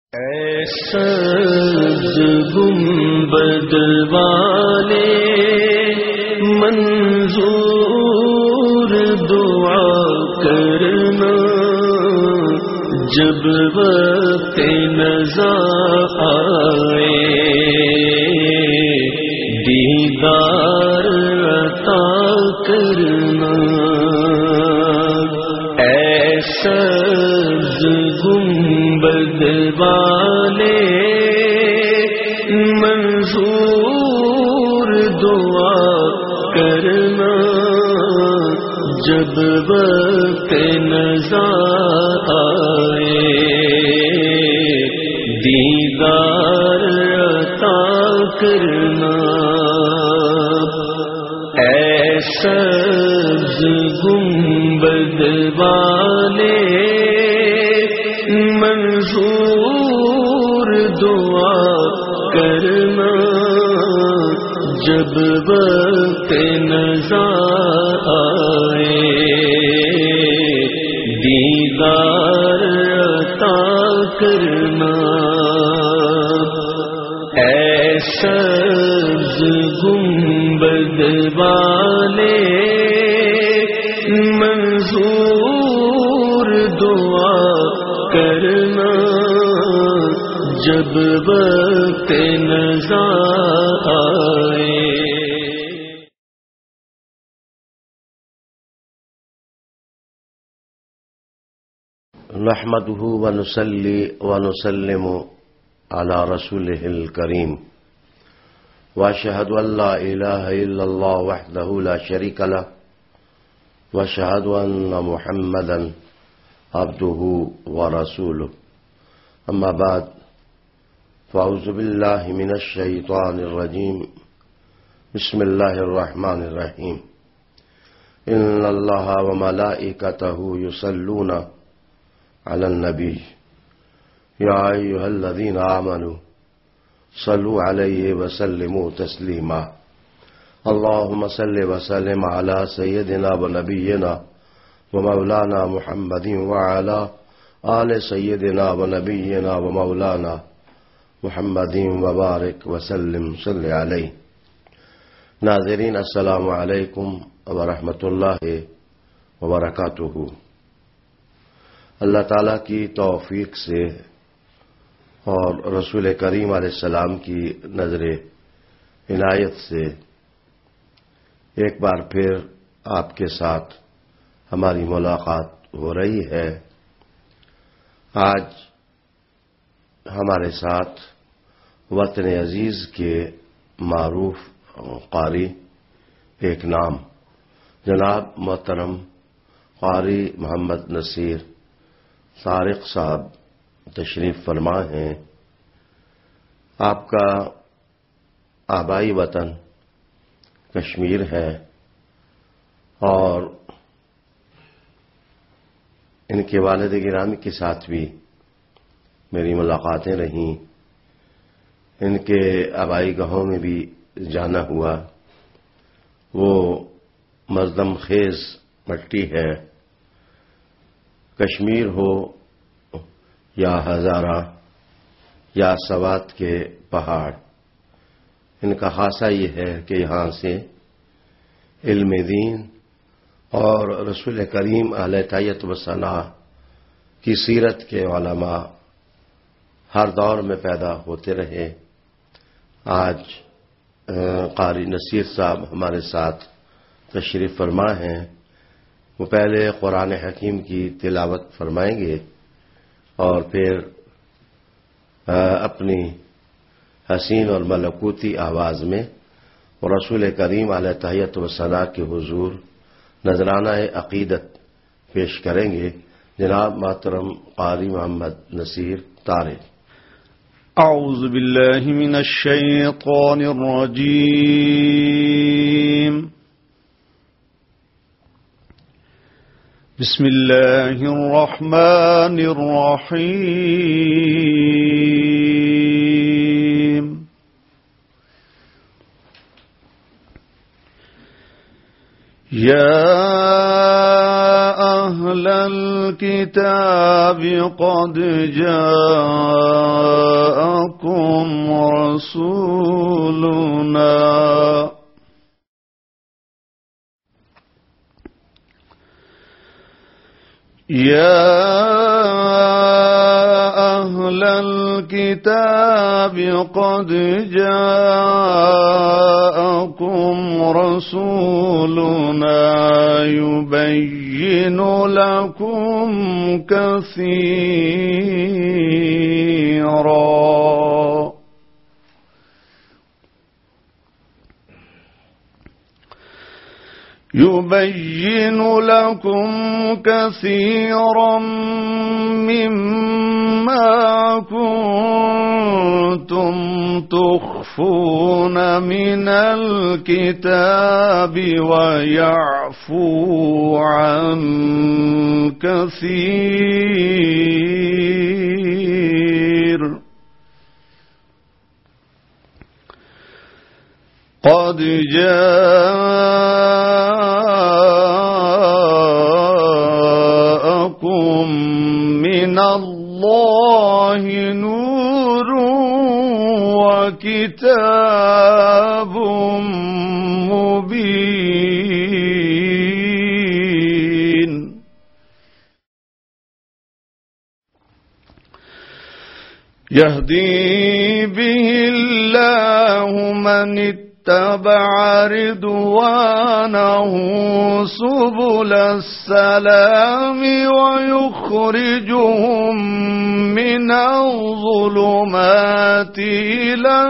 ایسا گنبد والے منظور دعا کرنا، جب وقت نزا آئے دیدار عطا کرنا۔ ایسا گنبد والے منظور دعا کرنا، جب وقت نزا آئے دیدار عطا کرنا۔ ایسا گنبد والے منظور دعا کرنا، جب وقت نزا آئے دیدار عطا کرنا۔ ایسا گنبد والے منظور دعا کرنا، جب وقت نزا آئے۔ نحمده ونصلي ونسلم على رسوله الكريم، واشهد ان لا اله الا الله وحده لا شريك له، واشهد ان محمدا عبده ورسوله، اما بعد، فاعوذ بالله من الشيطان الرجيم، بسم الله الرحمن الرحيم، ان الله وملائكته يصلون على النبي يا أيها الذين آمنوا صلوا عليه وسلموا تسليما، اللهم صل وسلم على سيدنا ونبينا ومولانا محمد وعلى آل سيدنا ونبينا ومولانا محمد وبارك وسلم صل عليه۔ ناظرین، السلام علیکم ورحمۃ اللہ وبرکاتہ۔ اللہ تعالیٰ کی توفیق سے اور رسول کریم علیہ السلام کی نظر عنایت سے ایک بار پھر آپ کے ساتھ ہماری ملاقات ہو رہی ہے۔ آج ہمارے ساتھ وطن عزیز کے معروف قاری ایک نام جناب محترم قاری محمد نصیر طارق صاحب تشریف فرما ہیں۔ آپ کا آبائی وطن کشمیر ہے اور ان کے والد گرامی کے ساتھ بھی میری ملاقاتیں رہیں، ان کے آبائی گاہوں میں بھی جانا ہوا۔ وہ مردم خیز مٹی ہے، کشمیر ہو یا ہزارہ یا سوات کے پہاڑ، ان کا خاصہ یہ ہے کہ یہاں سے علم دین اور رسول کریم علیہ تحیت و ثناء کی سیرت کے علماء ہر دور میں پیدا ہوتے رہے۔ آج قاری نصیر صاحب ہمارے ساتھ تشریف فرما ہیں۔ وہ پہلے قرآن حکیم کی تلاوت فرمائیں گے اور پھر اپنی حسین اور ملکوتی آواز میں رسول کریم علیہ تحیت و ثناء کے حضور نذرانہ عقیدت پیش کریں گے۔ جناب محترم قاری محمد نصیر طارق۔ اعوذ باللہ من الشیطان الرجیم، بسم اللہ الرحمن الرحیم۔ يا أهل الكتاب قد جاءكم رسولنا يا أهل الكتاب قد جاءكم رسولنا يبين لكم كثيرا مما كنتم تخفون من الكتاب ويعفو عن كثير قد جاءكم من الله نور وكتاب مبين يهدي به الله من اتبع رضوانه سبل السلام ويخرجهم من الظلمات إلى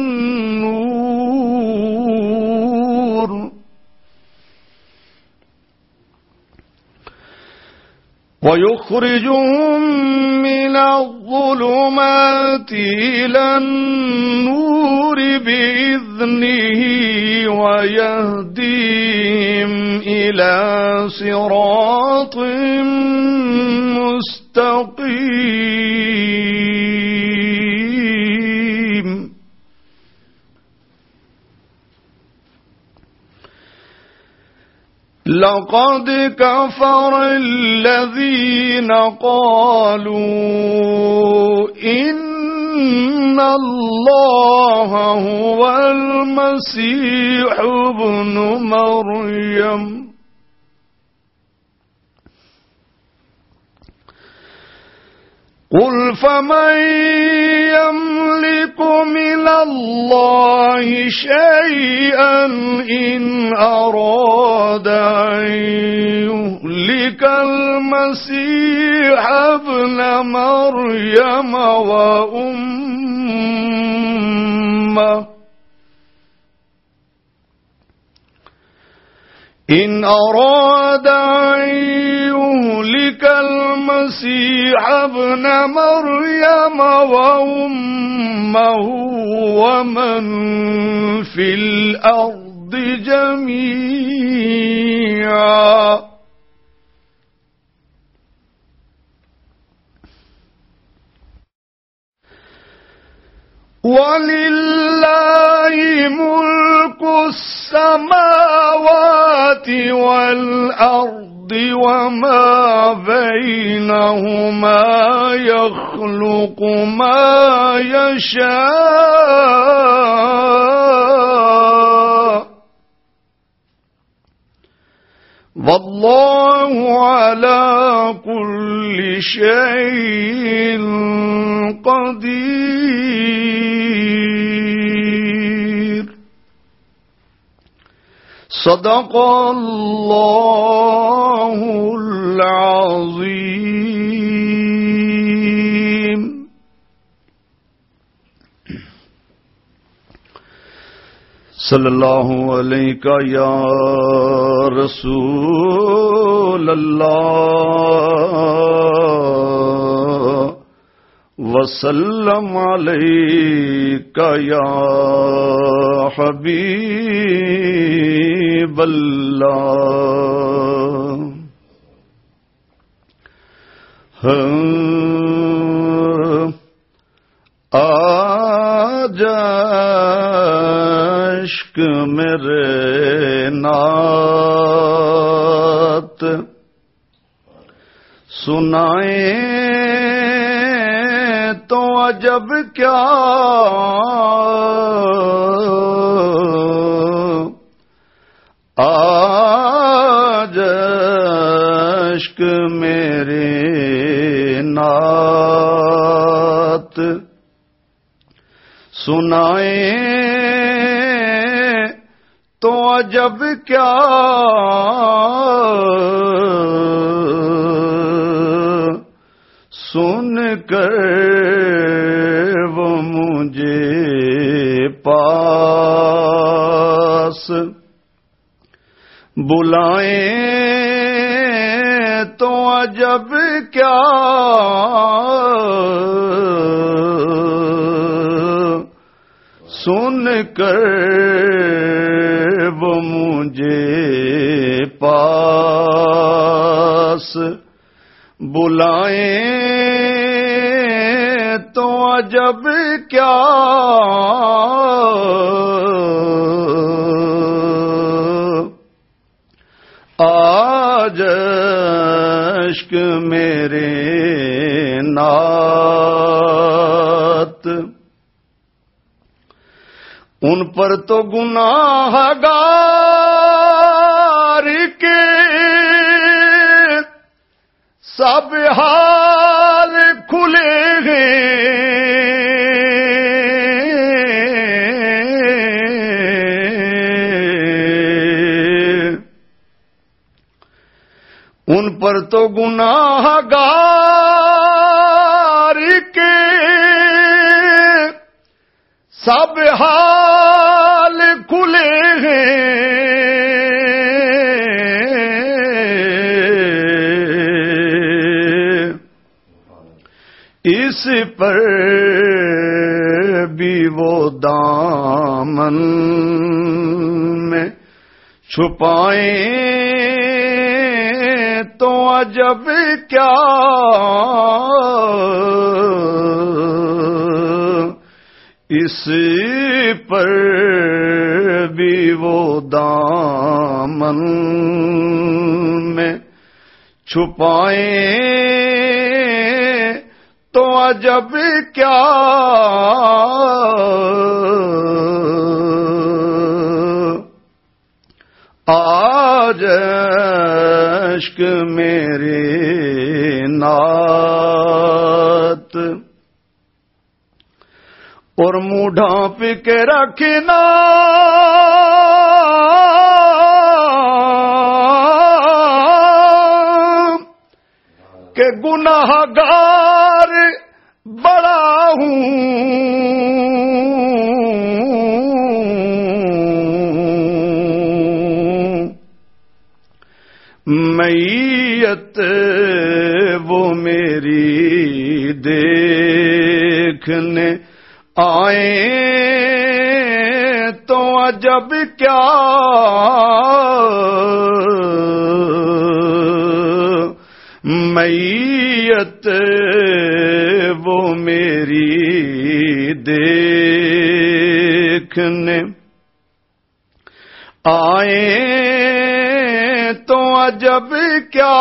النور بإذنه ويهديهم إلى صراط مستقيم لقد كفر الذين قالوا إن الله هو المسيح ابن مريم قل فمن يملك من الله شيئا إن أراد أن يهلك المسيح ابن مريم وأمه إن أراد أن يهلك المسيح ابن مريم وأمه ومن في الأرض جميعا ولله ملك السماوات والأرض وما بينهما يخلق ما يشاء والله على كل شيء قدير صدق الله العظيم صلی اللہ علیہ یا رسول اللہ وسلم علیک یا حبیب اللہ آجا عشق میرے نعت سنائیں تو عجب کیا آج اشک میرے نعت سنائیں تو عجب کیا سن کر وہ مجھے پاس بلائیں تو عجب کیا سن کر وہ مجھے پاس بلائیں تو عجب کیا آج اشک میرے نعت ان پر تو گناہ گار کے سب حال کھلے ہیں ان پر تو گناہ گار کے سب حال کھلے ہیں اس پر بھی وہ دامن میں چھپائیں تو عجب کیا اس پر بھی وہ دامن میں چھپائیں تو عجب کیا آج اشک میرے نعت اور منہ ڈھانپ کے رکھنا کہ گناہ گار بڑا ہوں میت وہ میری دیکھنے آئیں تو عجب کیا میت وہ میری دیکھنے آئیں تو عجب کیا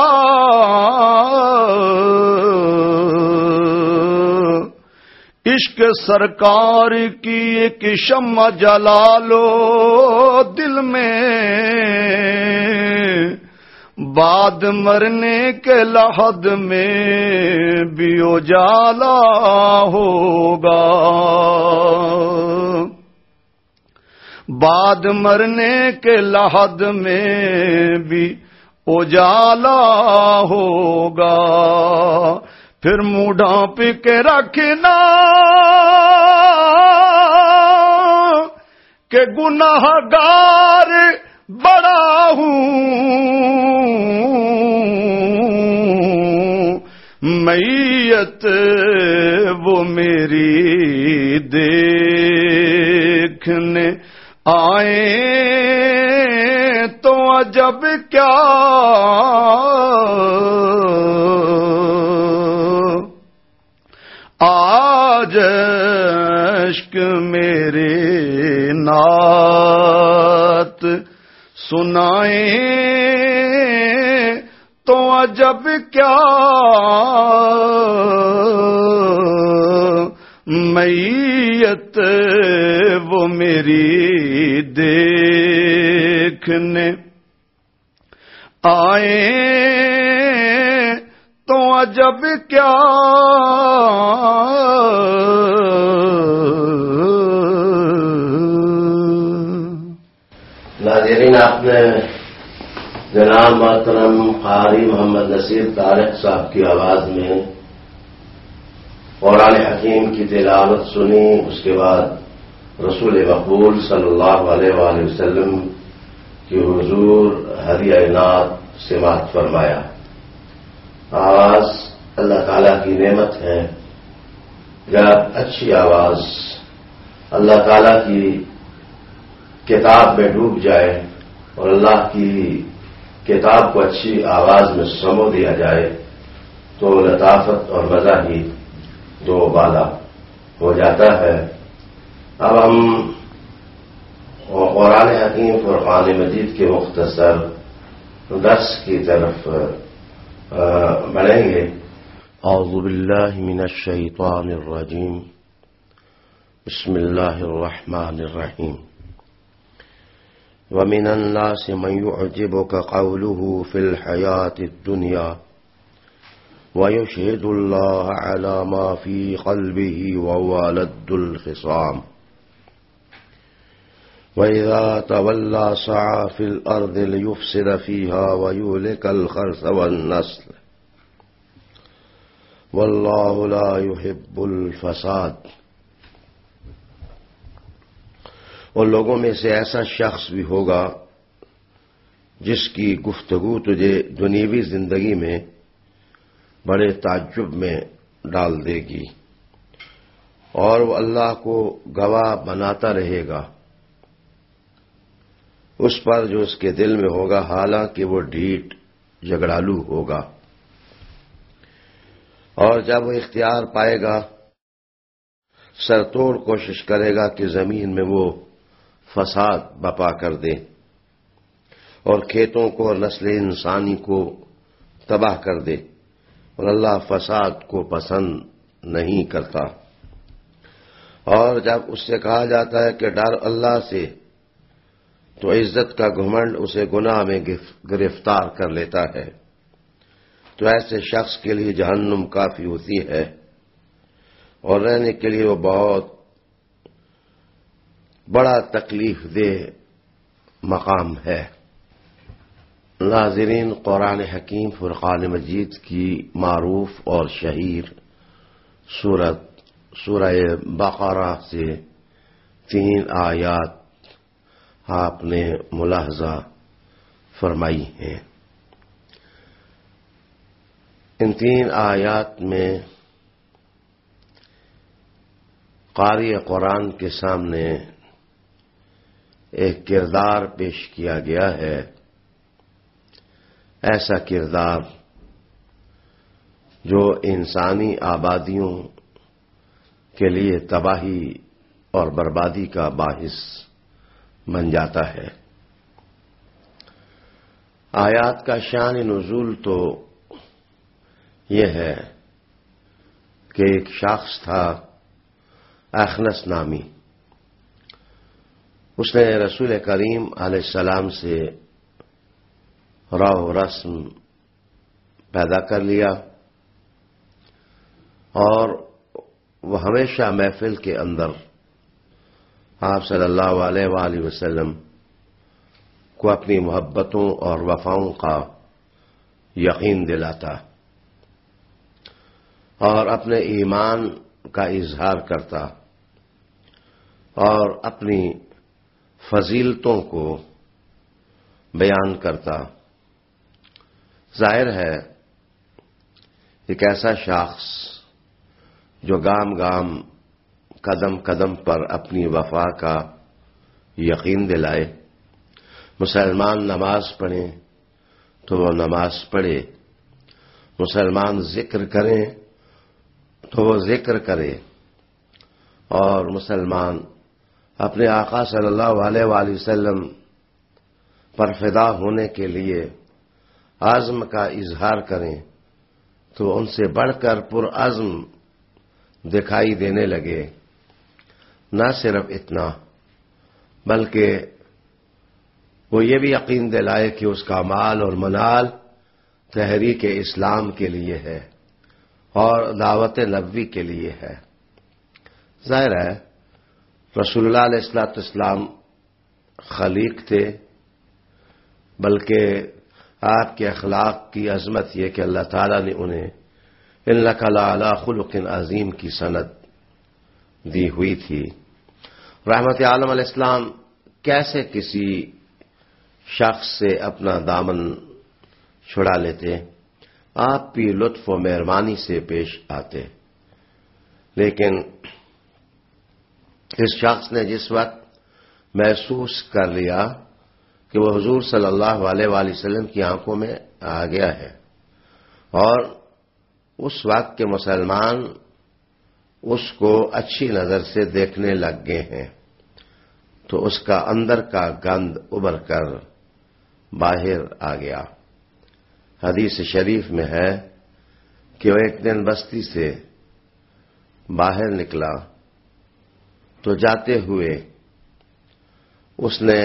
عشق سرکار کی ایک شمع جلا لو دل میں بعد مرنے کے لحد میں بھی اجالا ہوگا بعد مرنے کے لحد میں بھی اجالا ہوگا پھر منہ ڈھانپ کے رکھنا کہ گناہ گار بڑا ہوں میت وہ میری دیکھنے آئیں تو عجب کیا آج اشک میرے نعت سنائیں تو عجب کیا میت وہ میری دیکھنے آئے تو عجب کیا ناظرین، آپ نے جناب محترم قاری محمد نصیر طارق صاحب کی آواز میں قرآن حکیم کی تلاوت سنی. اس کے بعد رسول مقبول صلی اللہ علیہ وآلہ وسلم کی حضور ہدیہ نعت سماعت فرمایا. آواز اللہ تعالیٰ کی نعمت ہے. جب اچھی آواز اللہ تعالیٰ کی کتاب میں ڈوب جائے اور اللہ کی کتاب کو اچھی آواز میں سمو دیا جائے تو لطافت اور مزہ ہی دو بالا ہو جاتا ہے. اب ہم قرآن حکیم فرقان مجید کے مختصر درس کی طرف بڑھیں گے. اعوذ باللہ من الشیطان الرجیم. بسم اللہ الرحمن الرحیم. ومن الناس من يعجبك قوله في الحياة الدنيا ويشهد الله على ما في قلبه وهو ألد الخصام وإذا تولى سعى في الأرض ليفسد فيها ويهلك الحرث والنسل والله لا يحب الفساد. اور لوگوں میں سے ایسا شخص بھی ہوگا جس کی گفتگو تجھے دنیوی زندگی میں بڑے تعجب میں ڈال دے گی اور وہ اللہ کو گواہ بناتا رہے گا اس پر جو اس کے دل میں ہوگا، حالانکہ وہ ڈھیٹ جھگڑالو ہوگا. اور جب وہ اختیار پائے گا سر توڑ کوشش کرے گا کہ زمین میں وہ فساد بپا کر دے اور کھیتوں کو اور نسل انسانی کو تباہ کر دے، اور اللہ فساد کو پسند نہیں کرتا. اور جب اس سے کہا جاتا ہے کہ ڈر اللہ سے، تو عزت کا گھمنڈ اسے گناہ میں گرفتار کر لیتا ہے. تو ایسے شخص کے لیے جہنم کافی ہوتی ہے اور رہنے کے لیے وہ بہت بڑا تکلیف دہ مقام ہے. ناظرین، قرآن حکیم فرقان مجید کی معروف اور شہیر سورہ بقرہ سے 3 آیات آپ نے ملاحظہ فرمائی ہیں. ان 3 آیات میں قاری قرآن کے سامنے ایک کردار پیش کیا گیا ہے، ایسا کردار جو انسانی آبادیوں کے لیے تباہی اور بربادی کا باعث بن جاتا ہے. آیات کا شان نزول تو یہ ہے کہ ایک شخص تھا اخنس نامی، اس نے رسول کریم علیہ السلام سے راہ و رسم پیدا کر لیا اور وہ ہمیشہ محفل کے اندر آپ صلی اللہ علیہ وآلہ وسلم کو اپنی محبتوں اور وفاؤں کا یقین دلاتا اور اپنے ایمان کا اظہار کرتا اور اپنی فضیلتوں کو بیان کرتا. ظاہر ہے ایک ایسا شخص جو گام گام قدم قدم پر اپنی وفا کا یقین دلائے. مسلمان نماز پڑھیں تو وہ نماز پڑھے، مسلمان ذکر کریں تو وہ ذکر کرے، اور مسلمان اپنے آقا صلی اللہ علیہ وآلہ وسلم پر فدا ہونے کے لیے عزم کا اظہار کریں تو ان سے بڑھ کر پرعزم دکھائی دینے لگے نہ صرف اتنا بلکہ وہ یہ بھی یقین دلائے کہ اس کا مال اور منال تحریک اسلام کے لیے ہے اور دعوت نبوی کے لیے ہے۔ ظاہر ہے رسول اللہ علیہ الصلوۃ والسلام خلیق تھے، بلکہ آپ کے اخلاق کی عظمت یہ کہ اللہ تعالیٰ نے انہیں انک لعلی خلق عظیم کی سند دی ہوئی تھی۔ رحمت عالم علیہ السلام کیسے کسی شخص سے اپنا دامن چھڑا لیتے، آپ بھی لطف و مہربانی سے پیش آتے، لیکن اس شخص نے جس وقت محسوس کر لیا کہ وہ حضور صلی اللہ علیہ وآلہ وسلم کی آنکھوں میں آ گیا ہے اور اس وقت کے مسلمان اس کو اچھی نظر سے دیکھنے لگ گئے ہیں، تو اس کا اندر کا گند ابھر کر باہر آ گیا۔ حدیث شریف میں ہے کہ وہ ایک دن بستی سے باہر نکلا تو جاتے ہوئے اس نے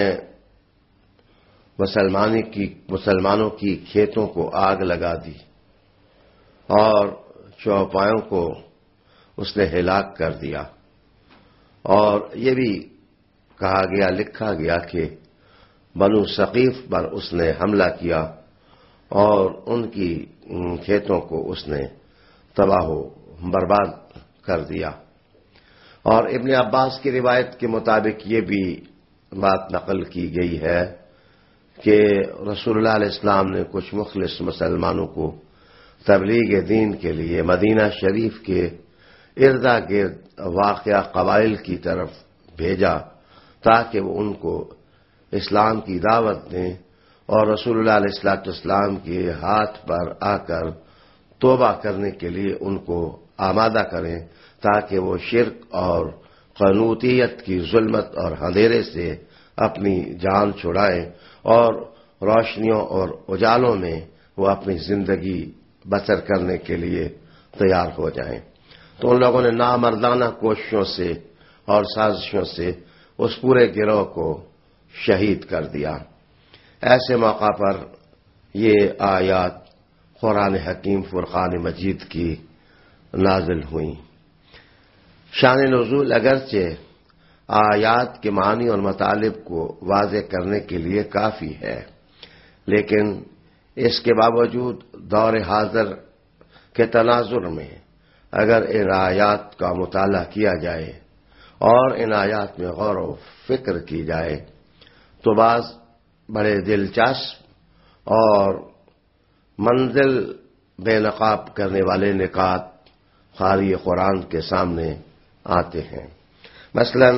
مسلمانوں کی کھیتوں کو آگ لگا دی اور چوپایوں کو اس نے ہلاک کر دیا، اور یہ بھی کہا گیا، لکھا گیا کہ بنو ثقیف پر اس نے حملہ کیا اور ان کی کھیتوں کو اس نے تباہ و برباد کر دیا۔ اور ابن عباس کی روایت کے مطابق یہ بھی بات نقل کی گئی ہے کہ رسول اللہ علیہ السلام نے کچھ مخلص مسلمانوں کو تبلیغ دین کے لیے مدینہ شریف کے اردا گرد واقع قبائل کی طرف بھیجا تاکہ وہ ان کو اسلام کی دعوت دیں اور رسول اللہ علیہ السلام کے ہاتھ پر آ کر توبہ کرنے کے لیے ان کو آمادہ کریں تاکہ وہ شرک اور قنوطیت کی ظلمت اور اندھیرے سے اپنی جان چھڑائیں اور روشنیوں اور اجالوں میں وہ اپنی زندگی بسر کرنے کے لیے تیار ہو جائیں۔ تو ان لوگوں نے نامردانہ کوششوں سے اور سازشوں سے اس پورے گروہ کو شہید کر دیا۔ ایسے موقع پر یہ آیات قرآن حکیم فرقان مجید کی نازل ہوئیں۔ شان نزول اگرچہ آیات کے معنی اور مطالب کو واضح کرنے کے لیے کافی ہے، لیکن اس کے باوجود دور حاضر کے تناظر میں اگر ان آیات کا مطالعہ کیا جائے اور ان آیات میں غور و فکر کی جائے تو بعض بڑے دلچسپ اور منزل بے نقاب کرنے والے نکات قاری قرآن کے سامنے آتے ہیں۔ مثلا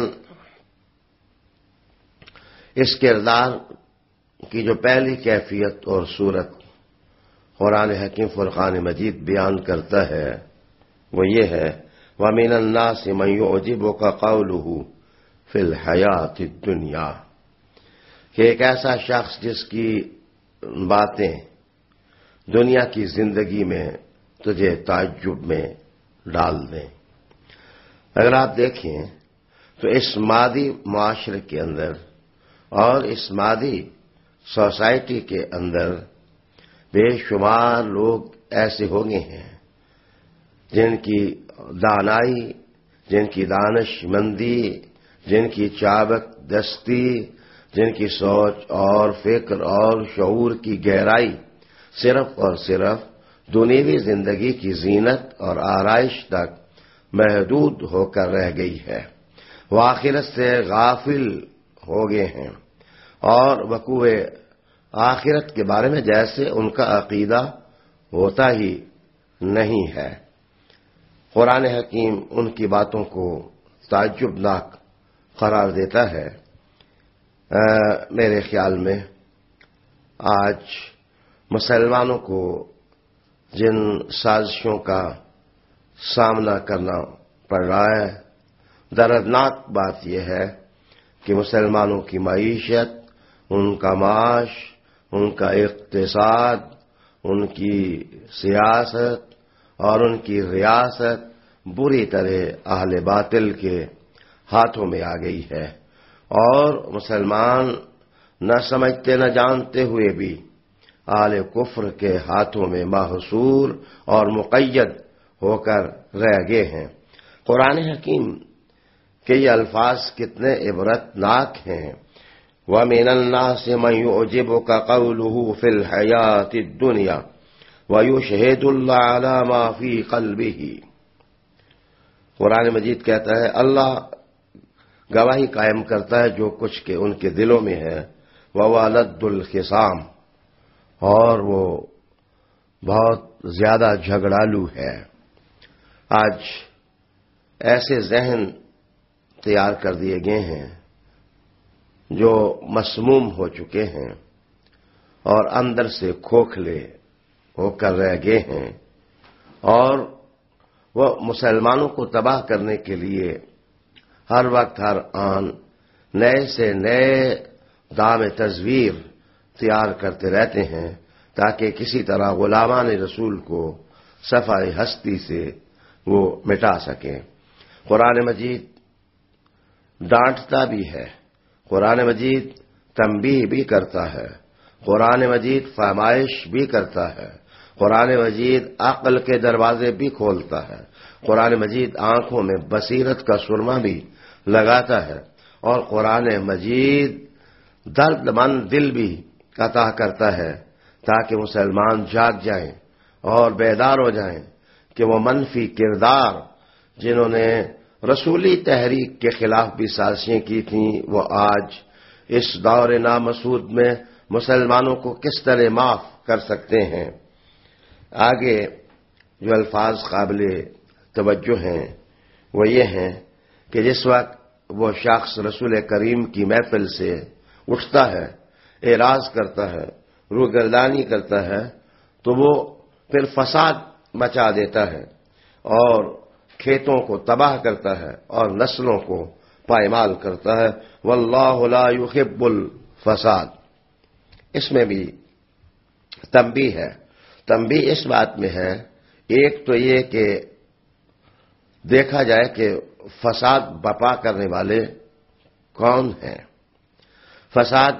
اس کردار کی جو پہلی کیفیت اور صورت قرآن حکیم فرقان مجید بیان کرتا ہے وہ یہ ہے وَمِنَ النَّاسِ مَن يُعْجِبُكَ قَوْلُهُ فِي الْحَيَاةِ الدُّنْيَا، کہ ایک ایسا شخص جس کی باتیں دنیا کی زندگی میں تجھے تعجب میں ڈال دیں۔ اگر آپ دیکھیں تو اس مادی معاشرے کے اندر اور اس مادی سوسائٹی کے اندر بے شمار لوگ ایسے ہو گئے ہیں جن کی دانائی، جن کی دانش مندی، جن کی چابک دستی، جن کی سوچ اور فکر اور شعور کی گہرائی صرف اور صرف دنیوی زندگی کی زینت اور آرائش تک محدود ہو کر رہ گئی ہے۔ وہ آخرت سے غافل ہو گئے ہیں اور وقوع آخرت کے بارے میں جیسے ان کا عقیدہ ہوتا ہی نہیں ہے۔ قرآن حکیم ان کی باتوں کو تعجبناک قرار دیتا ہے۔ میرے خیال میں آج مسلمانوں کو جن سازشوں کا سامنا کرنا پڑ رہا ہے، دردناک بات یہ ہے کہ مسلمانوں کی معیشت، ان کا معاش، ان کا اقتصاد، ان کی سیاست اور ان کی ریاست بری طرح اہل باطل کے ہاتھوں میں آ گئی ہے، اور مسلمان نہ سمجھتے نہ جانتے ہوئے بھی آل کفر کے ہاتھوں میں محصور اور مقید ہو کر رہ گئے ہیں۔ قرآن حکیم کے یہ الفاظ کتنے عبرت ناک ہیں۔ وَمِنَ النَّاسِ مَن يُعْجِبُكَ قَوْلُهُ فِي الْحَيَاةِ الدُّنْيَا وَيُشْهِدُ اللَّهَ عَلَى مَا فِي قَلْبِهِ۔ قرآن مجید کہتا ہے اللہ گواہی قائم کرتا ہے جو کچھ کہ ان کے دلوں میں ہے، وَوَلَدُّ الْخِصَامِ، اور وہ بہت زیادہ جھگڑالو ہے۔ آج ایسے ذہن تیار کر دیے گئے ہیں جو مسموم ہو چکے ہیں اور اندر سے کھوکھلے ہو کر رہ گئے ہیں، اور وہ مسلمانوں کو تباہ کرنے کے لیے ہر وقت ہر آن نئے سے نئے دام تزویر تیار کرتے رہتے ہیں تاکہ کسی طرح غلامان رسول کو صفحہ ہستی سے وہ مٹا سکیں۔ قرآن مجید ڈانٹتا بھی ہے، قرآن مجید تنبیہ بھی کرتا ہے، قرآن مجید فرمائش بھی کرتا ہے، قرآن مجید عقل کے دروازے بھی کھولتا ہے، قرآن مجید آنکھوں میں بصیرت کا سرما بھی لگاتا ہے، اور قرآن مجید درد مند دل بھی عطا کرتا ہے تاکہ مسلمان جاگ جائیں اور بیدار ہو جائیں کہ وہ منفی کردار جنہوں نے رسولی تحریک کے خلاف بھی سازشیں کی تھیں وہ آج اس دور نامسعود میں مسلمانوں کو کس طرح معاف کر سکتے ہیں۔ آگے جو الفاظ قابل توجہ ہیں وہ یہ ہیں کہ جس وقت وہ شخص رسول کریم کی محفل سے اٹھتا ہے، اعراض کرتا ہے، روگردانی کرتا ہے، تو وہ پھر فساد مچا دیتا ہے اور کھیتوں کو تباہ کرتا ہے اور نسلوں کو پائمال کرتا ہے۔ واللہ لا یحب الفساد۔ اس میں بھی تنبیہ ہے۔ تنبیہ اس بات میں ہے، ایک تو یہ کہ دیکھا جائے کہ فساد برپا کرنے والے کون ہیں، فساد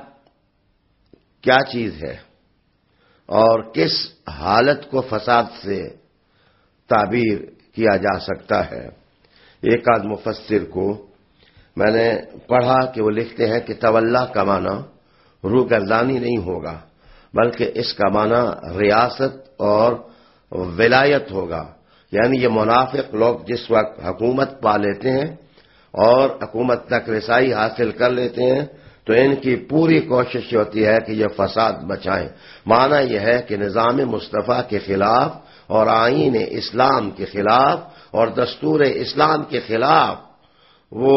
کیا چیز ہے اور کس حالت کو فساد سے تعبیر کیا جا سکتا ہے۔ ایک آدھ مفسر کو میں نے پڑھا کہ وہ لکھتے ہیں کہ تولا کا معنی روگردانی نہیں ہوگا بلکہ اس کا معنی ریاست اور ولایت ہوگا، یعنی یہ منافق لوگ جس وقت حکومت پا لیتے ہیں اور حکومت تک رسائی حاصل کر لیتے ہیں تو ان کی پوری کوشش ہوتی ہے کہ یہ فساد بچائیں۔ معنی یہ ہے کہ نظام مصطفیٰ کے خلاف اور آئین اسلام کے خلاف اور دستور اسلام کے خلاف وہ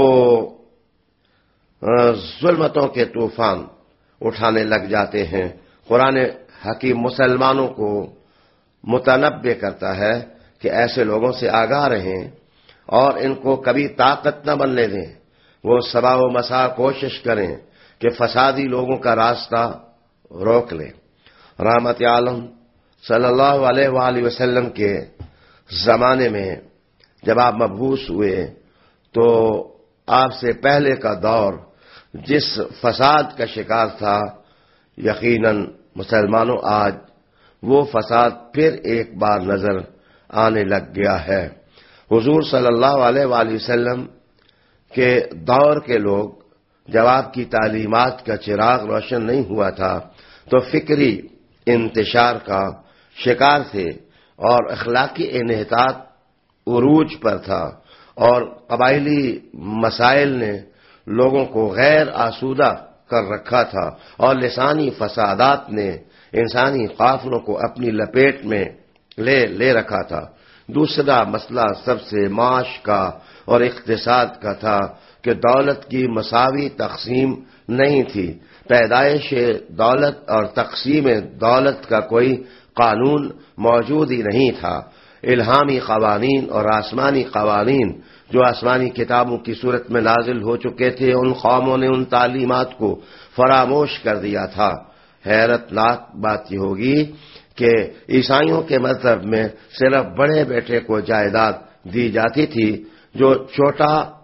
ظلمتوں کے طوفان اٹھانے لگ جاتے ہیں۔ قرآن حکیم مسلمانوں کو متنبع کرتا ہے کہ ایسے لوگوں سے آگاہ رہیں اور ان کو کبھی طاقت نہ بننے دیں، وہ سبا و مسا کوشش کریں کہ فسادی لوگوں کا راستہ روک لیں۔ رحمت عالم صلی اللہ علیہ وآلہ وسلم کے زمانے میں جب آپ مبعوث ہوئے تو آپ سے پہلے کا دور جس فساد کا شکار تھا، یقیناً مسلمانوں آج وہ فساد پھر ایک بار نظر آنے لگ گیا ہے۔ حضور صلی اللہ علیہ وآلہ وسلم کے دور کے لوگ جب آپ کی تعلیمات کا چراغ روشن نہیں ہوا تھا تو فکری انتشار کا شکار تھے اور اخلاقی انحطاط عروج پر تھا، اور قبائلی مسائل نے لوگوں کو غیر آسودہ کر رکھا تھا، اور لسانی فسادات نے انسانی قافلوں کو اپنی لپیٹ میں لے رکھا تھا۔ دوسرا مسئلہ سب سے معاش کا اور اقتصاد کا تھا کہ دولت کی مساوی تقسیم نہیں تھی، پیدائش دولت اور تقسیم دولت کا کوئی قانون موجود ہی نہیں تھا۔ الہامی قوانین اور آسمانی قوانین جو آسمانی کتابوں کی صورت میں نازل ہو چکے تھے، ان قوموں نے ان تعلیمات کو فراموش کر دیا تھا۔ حیرت ناک بات یہ ہوگی کہ عیسائیوں کے مذہب میں صرف بڑے بیٹے کو جائیداد دی جاتی تھی، جو چھوٹا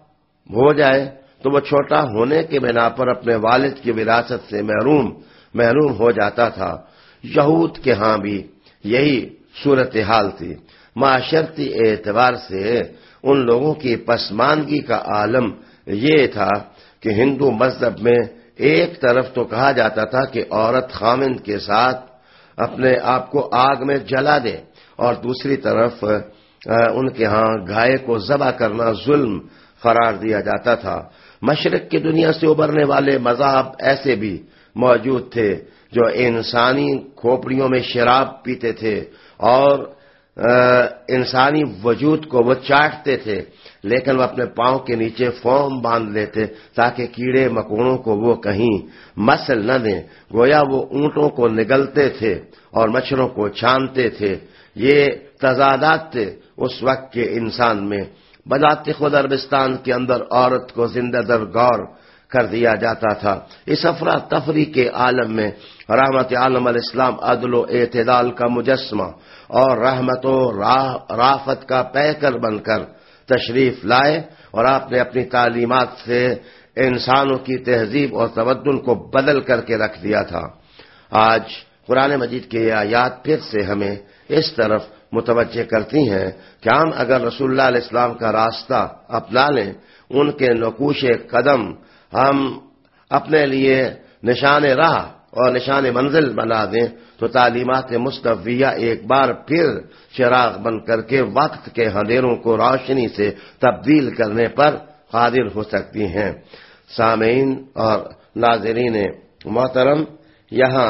ہو جائے تو وہ چھوٹا ہونے کے بنا پر اپنے والد کی وراثت سے محروم ہو جاتا تھا۔ یہود کے ہاں بھی یہی صورتحال تھی۔ معاشرتی اعتبار سے ان لوگوں کی پسماندگی کا عالم یہ تھا کہ ہندو مذہب میں ایک طرف تو کہا جاتا تھا کہ عورت خامند کے ساتھ اپنے آپ کو آگ میں جلا دے، اور دوسری طرف ان کے ہاں گائے کو ذبح کرنا ظلم قرار دیا جاتا تھا۔ مشرق کی دنیا سے ابھرنے والے مذاہب ایسے بھی موجود تھے جو انسانی کھوپڑیوں میں شراب پیتے تھے اور انسانی وجود کو وہ چاٹتے تھے، لیکن وہ اپنے پاؤں کے نیچے فوم باندھ لیتے تاکہ کیڑے مکوڑوں کو وہ کہیں مسل نہ دیں۔ گویا وہ اونٹوں کو نگلتے تھے اور مچھروں کو چھانتے تھے۔ یہ تضادات تھے اس وقت کے انسان میں۔ بذات خود عربستان کے اندر عورت کو زندہ در گور کر دیا جاتا تھا۔ اس افراتفری کے عالم میں رحمت عالم علیہ السلام عدل و اعتدال کا مجسمہ اور رحمت و رافت کا پیکر بن کر تشریف لائے، اور آپ نے اپنی تعلیمات سے انسانوں کی تہذیب اور تمدن کو بدل کر کے رکھ دیا تھا۔ آج قرآن مجید کی یہ آیات پھر سے ہمیں اس طرف متوجہ کرتی ہیں کہ ہم اگر رسول اللہ علیہ السلام کا راستہ اپنا لیں، ان کے نقوش قدم ہم اپنے لیے نشان راہ اور نشان منزل بنا دیں تو تعلیمات مصطفیہ ایک بار پھر چراغ بن کر کے وقت کے اندھیروں کو روشنی سے تبدیل کرنے پر قادر ہو سکتی ہیں۔ سامعین اور ناظرین محترم، یہاں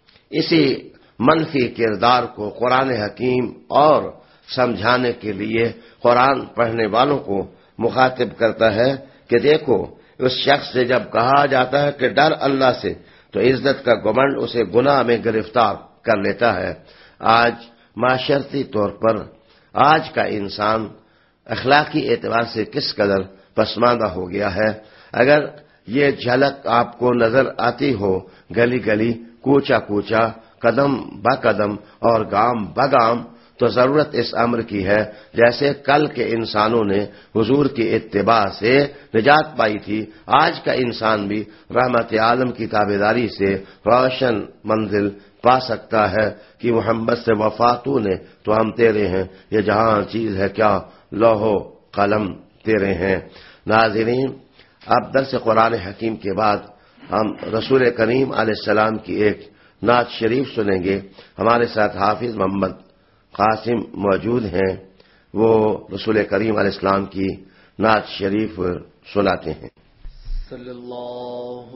اسی منفی کردار کو قرآن حکیم اور سمجھانے کے لیے قرآن پڑھنے والوں کو مخاطب کرتا ہے کہ دیکھو، اس شخص سے جب کہا جاتا ہے کہ ڈر اللہ سے، تو عزت کا گھمنڈ اسے گناہ میں گرفتار کر لیتا ہے۔ آج معاشرتی طور پر آج کا انسان اخلاقی اعتبار سے کس قدر پسماندہ ہو گیا ہے، اگر یہ جھلک آپ کو نظر آتی ہو گلی گلی، کوچا کوچا، قدم با قدم اور گام با گام، تو ضرورت اس امر کی ہے جیسے کل کے انسانوں نے حضور کی اتباع سے نجات پائی تھی، آج کا انسان بھی رحمت عالم کی تابعداری سے روشن منزل پا سکتا ہے کہ محمد سے وفاتو نے تو ہم تیرے ہیں، یہ جہاں چیز ہے کیا لوح و قلم تیرے ہیں۔ ناظرین، اب درس قرآن حکیم کے بعد ہم رسول کریم علیہ السلام کی ایک نعت شریف سنیں گے۔ ہمارے ساتھ حافظ محمد قاسم موجود ہیں، وہ رسول کریم علیہ السلام کی نعت شریف سناتے ہیں۔ صلی اللہ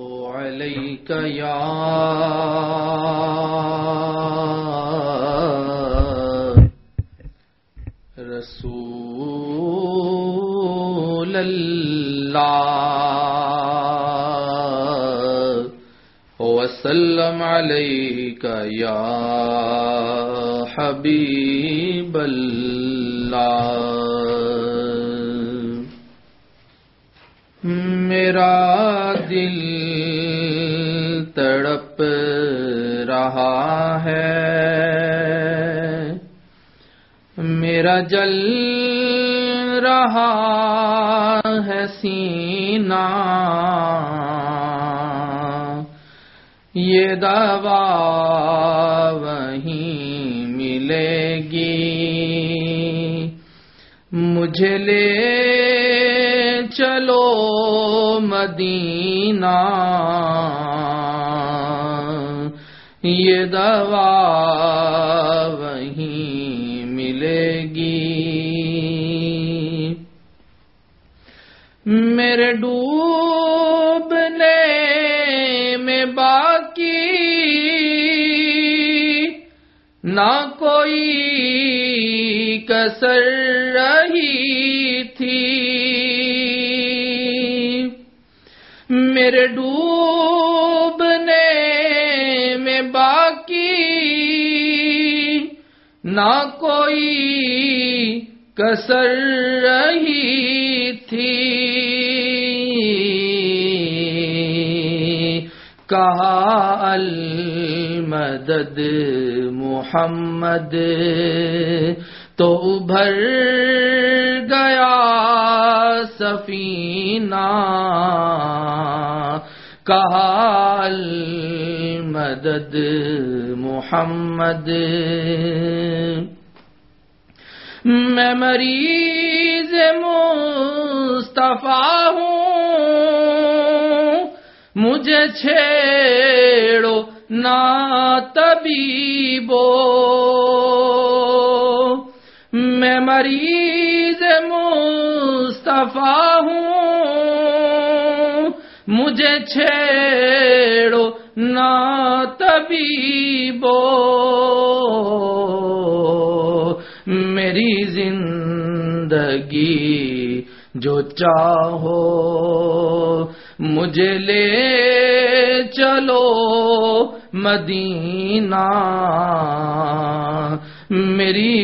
علیہ یا رسول اللہ وسلم علیک یا حبیب اللہ۔ میرا دل تڑپ رہا ہے، میرا جل رہا ہے سینہ، یہ دوا وہیں ملے گی، مجھے لے چلو مدینہ، یہ دوا وہیں ملے گی۔ میرے ڈوبنے میں باقی نہ کوئی کسر رہی تھی، میرے ڈوبنے میں باقی نہ کوئی کسر رہی تھی، کہا المدد محمد تو ابھر گیا سفینہ، مدینہ کہا المدد محمد. میں مریض مصطفیٰ ہوں مجھے چھیڑو نہ طبیبو. میں مریض مصطفیٰ ہوں مجھے چھیڑو نہ طبیبو. میری زندگی جو چاہو مجھے لے چلو مدینہ. میری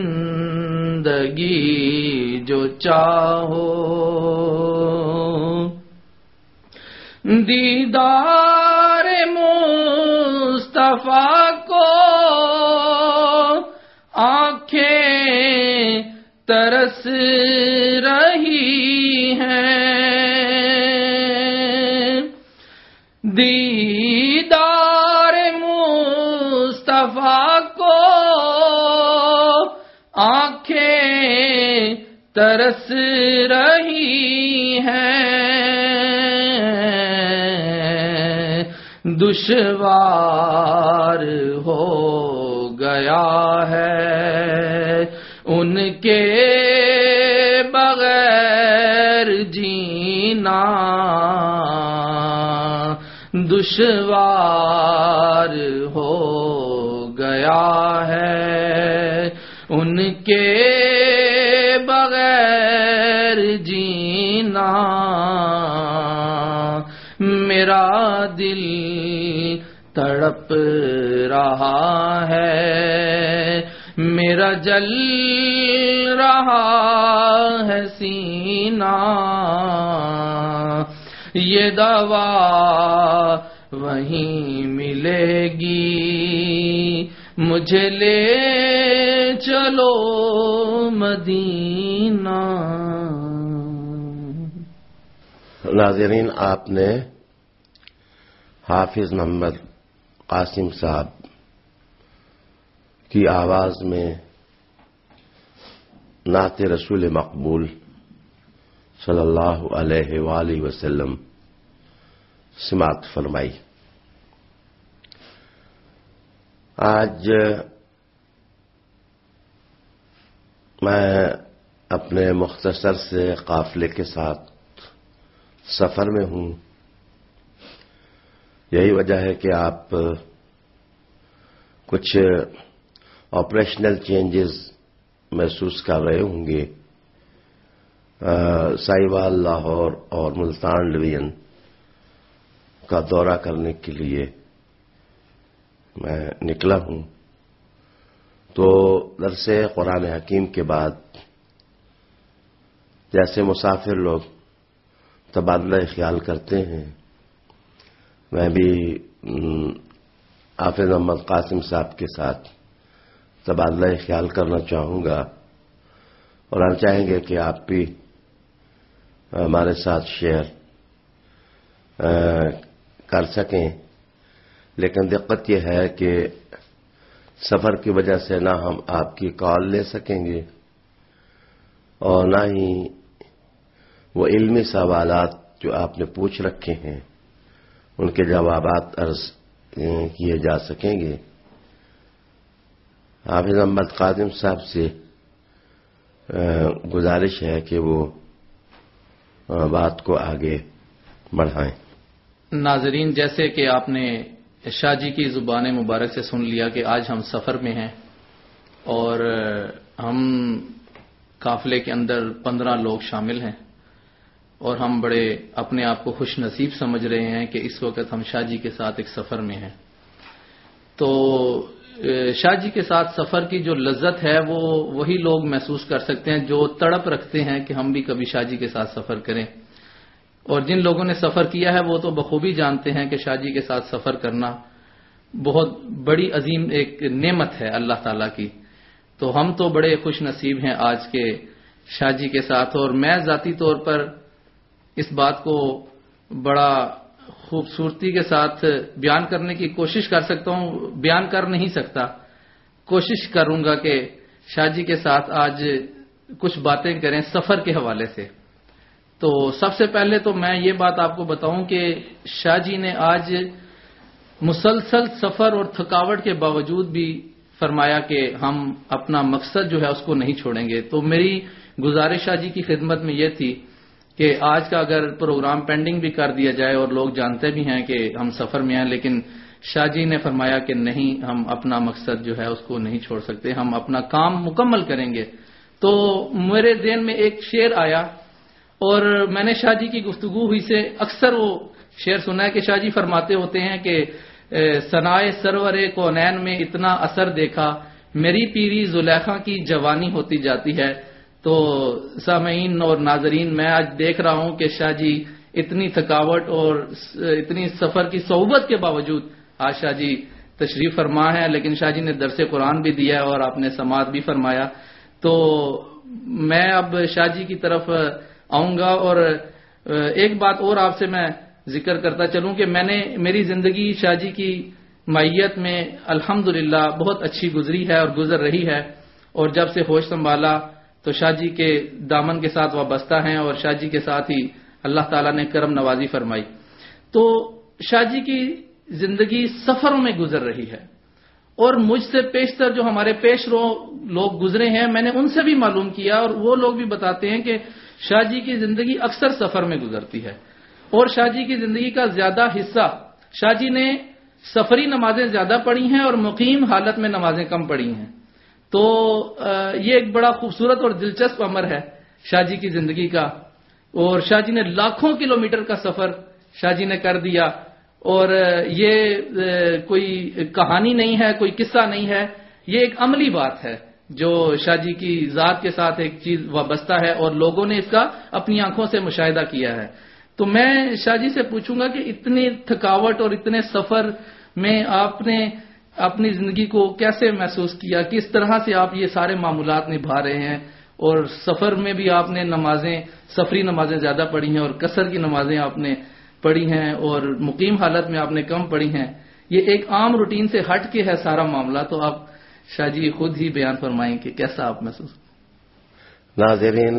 زندگی جو چاہو دیدار مصطفیٰ کو آنکھیں ترس رہی ہیں. دیدار مصطفیٰ کو آنکھیں ترس رہی ہیں. دشوار ہو گیا ہے ان کے بغیر جینا. دشوار ہو گیا ہے ان کے بغیر جینا. میرا دل تڑپ رہا ہے میرا جل رہا ہے سینہ. یہ دوا وہیں ملے گی مجھے لے چلو مدینہ. ناظرین، آپ نے حافظ محمد قاسم صاحب کی آواز میں نعت رسول مقبول صلی اللہ علیہ وآلہ وسلم سماعت فرمائی. آج میں اپنے مختصر سے قافلے کے ساتھ سفر میں ہوں. یہی وجہ ہے کہ آپ کچھ آپریشنل چینجز محسوس کر رہے ہوں گے. سائیوال، لاہور اور ملتان ڈویژن کا دورہ کرنے کے لیے میں نکلا ہوں. تو درس قرآن حکیم کے بعد جیسے مسافر لوگ تبادلہ خیال کرتے ہیں، میں بھی حافظ محمد قاسم صاحب کے ساتھ تبادلہ خیال کرنا چاہوں گا، اور ہم چاہیں گے کہ آپ بھی ہمارے ساتھ شیئر کر سکیں. لیکن دقت یہ ہے کہ سفر کی وجہ سے نہ ہم آپ کی کال لے سکیں گے اور نہ ہی وہ علمی سوالات جو آپ نے پوچھ رکھے ہیں ان کے جوابات عرض کیے جا سکیں گے. حافظ محمد قاسم صاحب سے گزارش ہے کہ وہ بات کو آگے بڑھائیں. ناظرین، جیسے کہ آپ نے شاہ جی کی زبان مبارک سے سن لیا کہ آج ہم سفر میں ہیں اور ہم قافلے کے اندر 15 لوگ شامل ہیں، اور ہم بڑے اپنے آپ کو خوش نصیب سمجھ رہے ہیں کہ اس وقت ہم شاہ جی کے ساتھ ایک سفر میں ہیں. تو شاہ جی کے ساتھ سفر کی جو لذت ہے وہ وہی لوگ محسوس کر سکتے ہیں جو تڑپ رکھتے ہیں کہ ہم بھی کبھی شاہ جی کے ساتھ سفر کریں. اور جن لوگوں نے سفر کیا ہے وہ تو بخوبی جانتے ہیں کہ شاہ جی کے ساتھ سفر کرنا بہت بڑی عظیم ایک نعمت ہے اللہ تعالیٰ کی. تو ہم تو بڑے خوش نصیب ہیں آج کے شاہ جی کے ساتھ. اور میں ذاتی طور پر اس بات کو بڑا خوبصورتی کے ساتھ بیان کرنے کی کوشش کر سکتا ہوں، بیان کر نہیں سکتا، کوشش کروں گا کہ شاہ جی کے ساتھ آج کچھ باتیں کریں سفر کے حوالے سے۔ تو سب سے پہلے تو میں یہ بات آپ کو بتاؤں کہ شاہ جی نے آج مسلسل سفر اور تھکاوٹ کے باوجود بھی فرمایا کہ ہم اپنا مقصد جو ہے اس کو نہیں چھوڑیں گے۔ تو میری گزارش شاہ جی کی خدمت میں یہ تھی کہ آج کا اگر پروگرام پینڈنگ بھی کر دیا جائے، اور لوگ جانتے بھی ہیں کہ ہم سفر میں ہیں، لیکن شاہ جی نے فرمایا کہ نہیں، ہم اپنا مقصد جو ہے اس کو نہیں چھوڑ سکتے، ہم اپنا کام مکمل کریں گے۔ تو میرے ذہن میں ایک شعر آیا، اور میں نے شاہ جی کی گفتگو ہوئی سے اکثر وہ شعر سنا ہے کہ شاہ جی فرماتے ہوتے ہیں کہ ثنائے سرور کونین میں اتنا اثر دیکھا، میری پیری زلیخا کی جوانی ہوتی جاتی ہے۔ تو سامعین اور ناظرین، میں آج دیکھ رہا ہوں کہ شاہ جی اتنی تھکاوٹ اور اتنی سفر کی صحبت کے باوجود آج شاہ جی تشریف فرما ہے، لیکن شاہ جی نے درس قرآن بھی دیا اور آپ نے سماعت بھی فرمایا۔ تو میں اب شاہ جی کی طرف آؤں گا، اور ایک بات اور آپ سے میں ذکر کرتا چلوں کہ میری زندگی شاہ جی کی معیت میں الحمدللہ بہت اچھی گزری ہے اور گزر رہی ہے، اور جب سے ہوش سنبھالا تو شاہ جی کے دامن کے ساتھ وابستہ ہیں، اور شاہ جی کے ساتھ ہی اللہ تعالیٰ نے کرم نوازی فرمائی۔ تو شاہ جی کی زندگی سفروں میں گزر رہی ہے، اور مجھ سے پیشتر جو ہمارے پیش رو لوگ گزرے ہیں، میں نے ان سے بھی معلوم کیا، اور وہ لوگ بھی بتاتے ہیں کہ شاہ جی کی زندگی اکثر سفر میں گزرتی ہے، اور شاہ جی کی زندگی کا زیادہ حصہ شاہ جی نے سفری نمازیں زیادہ پڑھی ہیں اور مقیم حالت میں نمازیں کم پڑھی ہیں۔ تو یہ ایک بڑا خوبصورت اور دلچسپ امر ہے شاہ جی کی زندگی کا، اور شاہ جی نے لاکھوں کلومیٹر کا سفر شاہ جی نے کر دیا، اور یہ کوئی کہانی نہیں ہے، کوئی قصہ نہیں ہے، یہ ایک عملی بات ہے جو شاہ جی کی ذات کے ساتھ ایک چیز وابستہ ہے، اور لوگوں نے اس کا اپنی آنکھوں سے مشاہدہ کیا ہے۔ تو میں شاہ جی سے پوچھوں گا کہ اتنی تھکاوٹ اور اتنے سفر میں آپ نے اپنی زندگی کو کیسے محسوس کیا، کس طرح سے آپ یہ سارے معمولات نبھا رہے ہیں، اور سفر میں بھی آپ نے سفری نمازیں زیادہ پڑھی ہیں، اور قصر کی نمازیں آپ نے پڑھی ہیں، اور مقیم حالت میں آپ نے کم پڑھی ہیں۔ یہ ایک عام روٹین سے ہٹ کے ہے سارا معاملہ، تو آپ شاہ جی خود ہی بیان فرمائیں کہ کیسا آپ محسوس۔ ناظرین،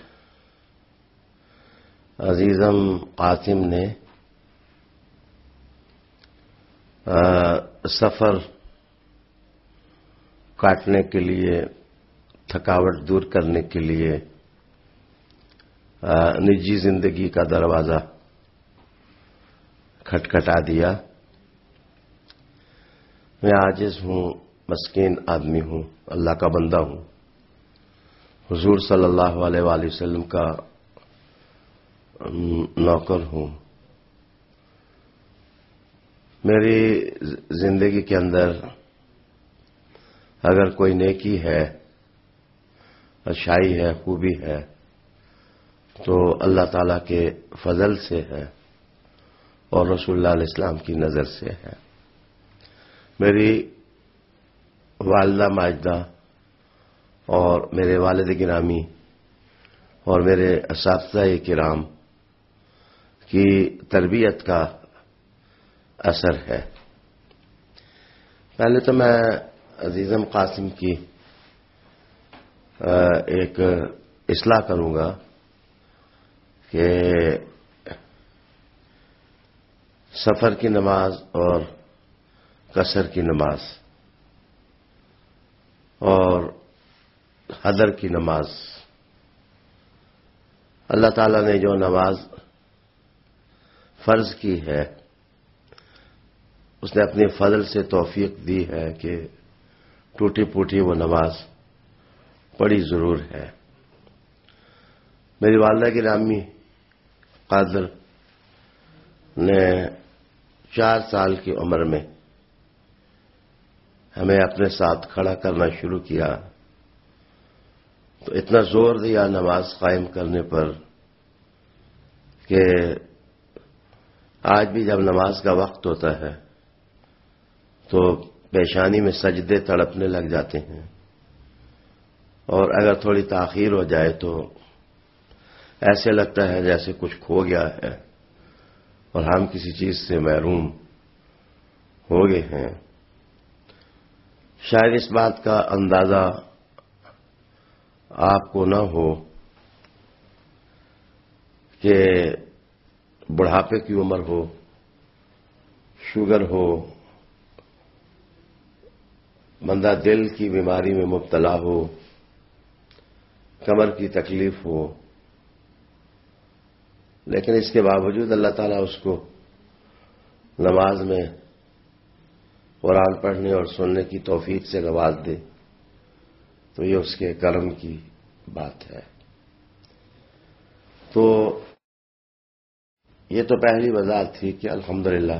عزیزم قاسم نے سفر کاٹنے کے لیے، تھکاوٹ دور کرنے کے لیے نجی زندگی کا دروازہ کھٹکھٹا دیا۔ میں عاجز ہوں، مسکین آدمی ہوں، اللہ کا بندہ ہوں، حضور صلی اللہ علیہ وآلہ وسلم کا نوکر ہوں۔ میری زندگی کے اندر اگر کوئی نیکی ہے، اچھائی ہے، خوبی ہے، تو اللہ تعالیٰ کے فضل سے ہے اور رسول اللہ علیہ السلام کی نظر سے ہے۔ میری والدہ ماجدہ اور میرے والد گرامی اور میرے اساتذہ کرام کی تربیت کا اثر ہے۔ پہلے تو میں عزیزم قاسم کی ایک اصلاح کروں گا کہ سفر کی نماز اور قصر کی نماز اور حضر کی نماز، اللہ تعالیٰ نے جو نماز فرض کی ہے اس نے اپنے فضل سے توفیق دی ہے کہ ٹوٹی پوٹی وہ نماز پڑھی ضرور ہے۔ میری والدہ گرامی قادر نے 4 سال کی عمر میں ہمیں اپنے ساتھ کھڑا کرنا شروع کیا، تو اتنا زور دیا نماز قائم کرنے پر کہ آج بھی جب نماز کا وقت ہوتا ہے تو پیشانی میں سجدے تڑپنے لگ جاتے ہیں، اور اگر تھوڑی تاخیر ہو جائے تو ایسے لگتا ہے جیسے کچھ کھو گیا ہے اور ہم کسی چیز سے محروم ہو گئے ہیں۔ شاید اس بات کا اندازہ آپ کو نہ ہو کہ بڑھاپے کی عمر ہو، شوگر ہو، بندہ دل کی بیماری میں مبتلا ہو، کمر کی تکلیف ہو، لیکن اس کے باوجود اللہ تعالیٰ اس کو نماز میں قرآن پڑھنے اور سننے کی توفیق سے نواز دے تو یہ اس کے کرم کی بات ہے۔ تو یہ تو پہلی وضاحت تھی کہ الحمدللہ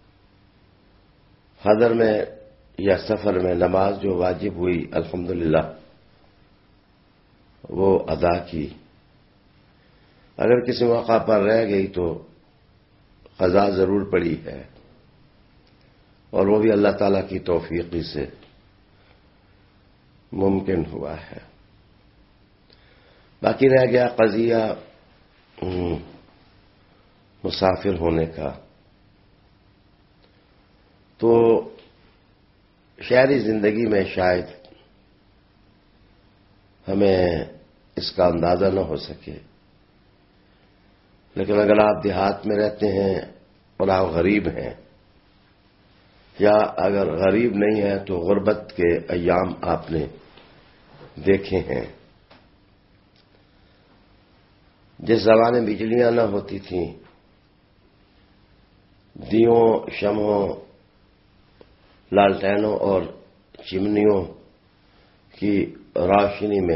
حضر میں یا سفر میں نماز جو واجب ہوئی الحمدللہ وہ ادا کی، اگر کسی موقع پر رہ گئی تو قضا ضرور پڑی ہے، اور وہ بھی اللہ تعالی کی توفیق سے ممکن ہوا ہے۔ باقی رہ گیا قضیہ مسافر ہونے کا، تو شہری زندگی میں شاید ہمیں اس کا اندازہ نہ ہو سکے، لیکن اگر آپ دیہات میں رہتے ہیں اور آپ غریب ہیں، یا اگر غریب نہیں ہے تو غربت کے ایام آپ نے دیکھے ہیں، جس زمانے بجلیاں نہ ہوتی تھیں، دیوں، شمعوں، لالٹینوں اور چمنیوں کی روشنی میں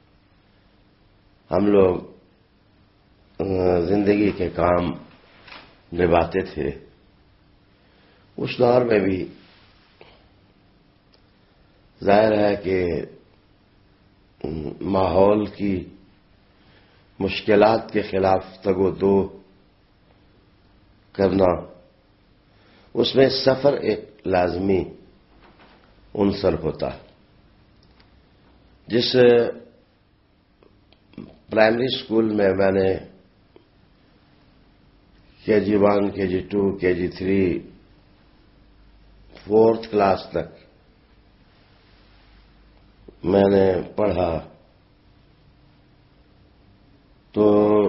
ہم لوگ زندگی کے کام نبھاتے تھے، اس دور میں بھی ظاہر ہے کہ ماحول کی مشکلات کے خلاف تگ و دو کرنا، اس میں سفر ایک لازمی عنصر ہوتا ہے۔ جس پرائمری اسکول میں نے KG1، KG2، KG3، 4th class تک میں نے پڑھا، تو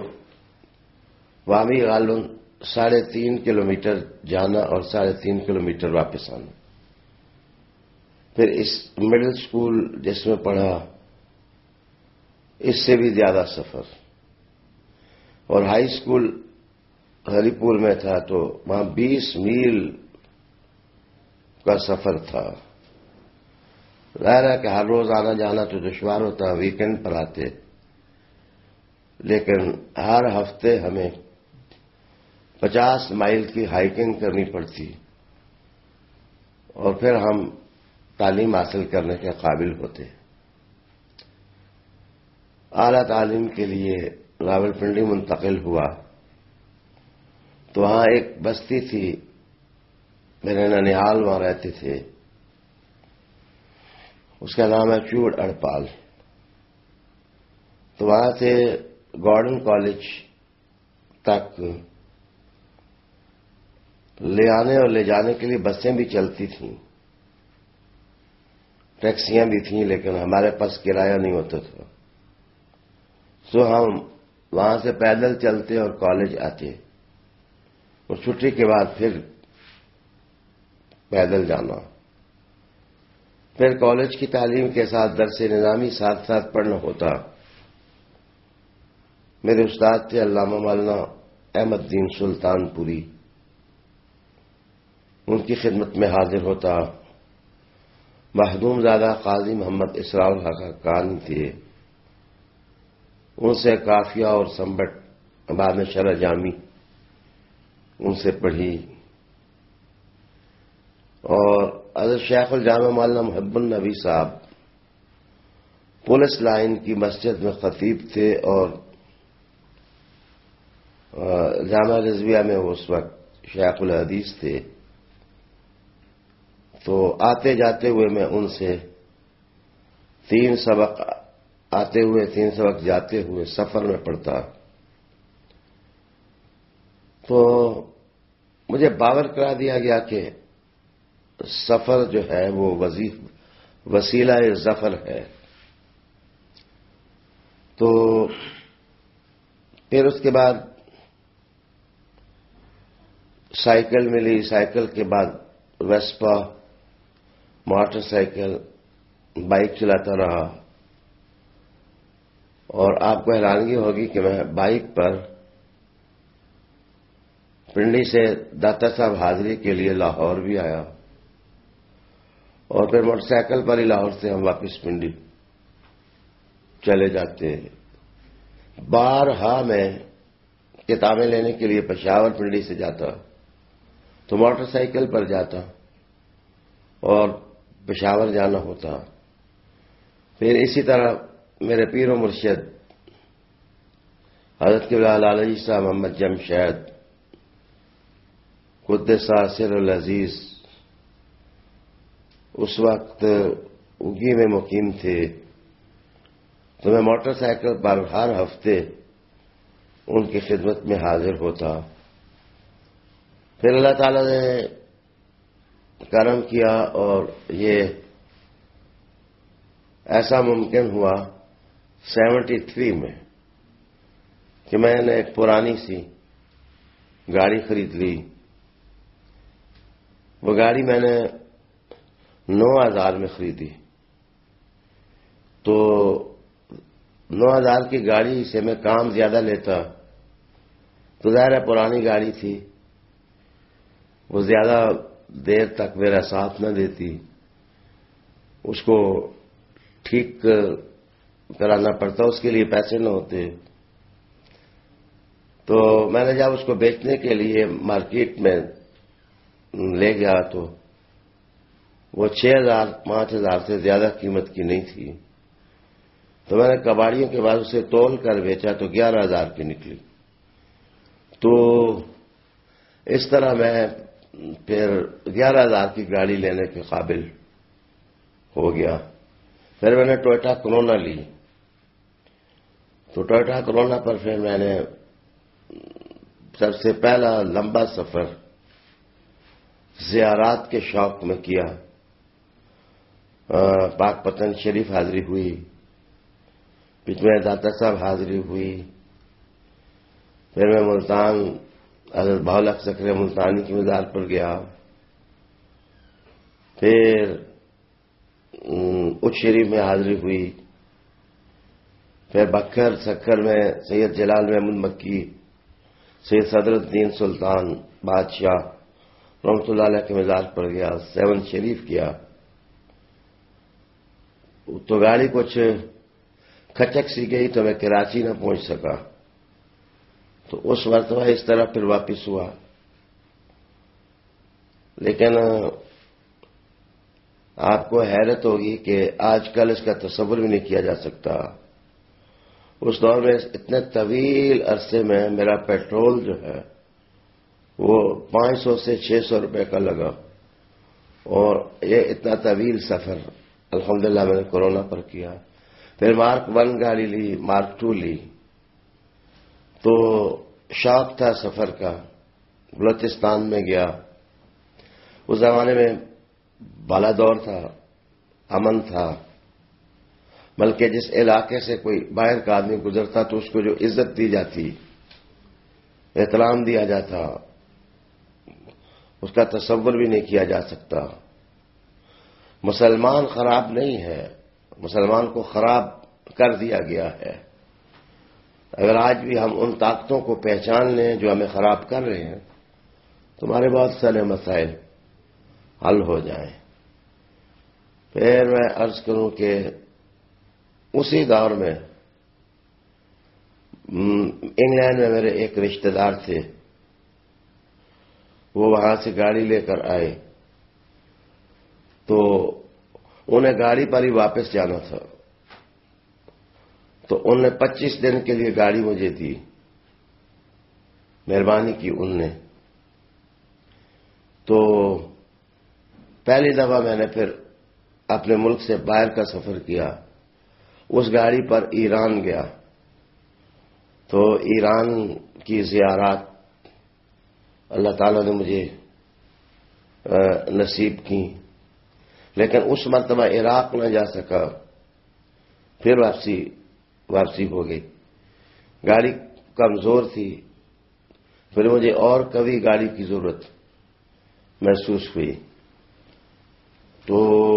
وہاں بھی غالباً 3.5 کلومیٹر جانا اور 3.5 کلومیٹر واپس آنا۔ پھر اس مڈل اسکول جس میں پڑھا، اس سے بھی زیادہ سفر، اور ہائی اسکول ہری پور میں تھا تو وہاں 20 میل کا سفر تھا۔ ظاہر ہے کہ ہر روز آنا جانا تو دشوار ہوتا، ویکینڈ پر آتے، لیکن ہر ہفتے ہمیں 50 مائل کی ہائیکنگ کرنی پڑتی، اور پھر ہم تعلیم حاصل کرنے کے قابل ہوتے۔ اعلیٰ تعلیم کے لیے راولپنڈی منتقل ہوا تو وہاں ایک بستی تھی، میرے ننیال وہاں رہتے تھے، اس کا نام ہے چوڑ اڑپال۔ تو وہاں سے گارڈن کالج تک لے آنے اور لے جانے کے لیے بسیں بھی چلتی تھیں، ٹیکسیاں بھی تھیں، لیکن ہمارے پاس کرایہ نہیں ہوتا تھا، سو ہم وہاں سے پیدل چلتے اور کالج آتے، اور چھٹی کے بعد پھر پیدل جانا۔ پھر کالج کی تعلیم کے ساتھ درس نظامی ساتھ ساتھ پڑھنا ہوتا۔ میرے استاد تھے علامہ مولانا احمد دین سلطان پوری، ان کی خدمت میں حاضر ہوتا۔ مخدوم زادہ قاضی محمد اسراء الحق حقانی تھے، ان سے قافیہ اور سنبٹ، بعد میں شرح جامی ان سے پڑھی، اور حضرت شیخ الجامع مولانا محب النبی صاحب پولیس لائن کی مسجد میں خطیب تھے، اور جامعہ رضویہ میں اس وقت شیخ الحدیث تھے۔ تو آتے جاتے ہوئے میں ان سے 3 سبق آتے ہوئے 3 سبق جاتے ہوئے سفر میں پڑھتا، تو مجھے باور کرا دیا گیا کہ سفر جو ہے وہ وسیلہ ظفر ہے. تو پھر اس کے بعد سائیکل ملی، سائیکل کے بعد ویسپا، موٹر سائیکل، بائک چلاتا رہا. اور آپ کو حیرانگی ہوگی کہ میں بائک پر پنڈی سے داتا صاحب حاضری کے لیے لاہور بھی آیا، اور پھر موٹر سائیکل پر ہی لاہور سے ہم واپس پنڈی چلے جاتے. بارہا میں کتابیں لینے کے لیے پشاور پنڈی سے جاتا تو موٹر سائیکل پر جاتا اور پشاور جانا ہوتا. پھر اسی طرح میرے پیر و مرشد حضرت قبلہ علیہ صاحب محمد جمشید قدس سر العزیز اس وقت اگی میں مقیم تھے، تو میں موٹر سائیکل پر ہر ہفتے ان کی خدمت میں حاضر ہوتا. پھر اللہ تعالی نے کرم کیا اور یہ ایسا ممکن ہوا 73 میں کہ میں نے ایک پرانی سی گاڑی خرید لی. وہ گاڑی میں نے 9,000 میں خریدی. تو 9,000 کی گاڑی سے میں کام زیادہ لیتا تو ظاہر ہے پرانی گاڑی تھی، وہ زیادہ دیر تک میرا ساتھ نہ دیتی، اس کو ٹھیک کرانا پڑتا، اس کے لیے پیسے نہ ہوتے. تو میں نے جب اس کو بیچنے کے لیے مارکیٹ میں لے گیا تو وہ 6,000 5,000 سے زیادہ قیمت کی نہیں تھی. تو میں نے کباڑیوں کے بعد اسے تول کر بیچا تو 11,000 کی نکلی. تو اس طرح میں پھر 11,000 کی گاڑی لینے کے قابل ہو گیا. پھر میں نے ٹویوٹا کرونا لی. تو ٹویوٹا کرونا پر پھر میں نے سب سے پہلا لمبا سفر زیارات کے شوق میں کیا. پاک پتن شریف حاضری ہوئی، بیچ میں داتا صاحب حاضری ہوئی. پھر میں ملتان حضرت بہولک سکر ملتانی کی مزار پر گیا. پھر اچ شریف میں حاضری ہوئی. پھر بکھر سکھر میں سید جلال محمود مکی، سید صدر الدین سلطان بادشاہ رحمۃ اللہ علیہ کے مزار پر گیا. 7 شریف کیا. تو گاڑی کچھ کھچک سی گئی تو میں کراچی نہ پہنچ سکا. تو اس مرتبہ اس طرح پھر واپس ہوا. لیکن آپ کو حیرت ہوگی کہ آج کل اس کا تصور بھی نہیں کیا جا سکتا. اس دور میں اتنے طویل عرصے میں میرا پیٹرول جو ہے وہ 500 سے 600 روپے کا لگا. اور یہ اتنا طویل سفر الحمدللہ میں نے کورونا پر کیا. پھر مارک 1 گاڑی لی، مارک 2 لی. تو شوق تھا سفر کا. بلوچستان میں گیا. اس زمانے میں بالا دور تھا، امن تھا، بلکہ جس علاقے سے کوئی باہر کا آدمی گزرتا تو اس کو جو عزت دی جاتی، احترام دیا جاتا، اس کا تصور بھی نہیں کیا جا سکتا. مسلمان خراب نہیں ہے، مسلمان کو خراب کر دیا گیا ہے. اگر آج بھی ہم ان طاقتوں کو پہچان لیں جو ہمیں خراب کر رہے ہیں تو ہمارے بہت سارے مسائل حل ہو جائیں. پھر میں عرض کروں کہ اسی دور میں انگلینڈ میں میرے ایک رشتہ دار تھے. وہ وہاں سے گاڑی لے کر آئے تو انہیں گاڑی پر ہی واپس جانا تھا. تو انہوں نے 25 دن کے لیے گاڑی مجھے دی. مہربانی کی ان نے. تو پہلی دفعہ میں نے پھر اپنے ملک سے باہر کا سفر کیا. اس گاڑی پر ایران گیا. تو ایران کی زیارات اللہ تعالیٰ نے مجھے نصیب کی، لیکن اس مرتبہ عراق نہ جا سکا، پھر واپسی ہو گئی۔ گاڑی کمزور تھی، پھر مجھے اور کبھی گاڑی کی ضرورت محسوس ہوئی، تو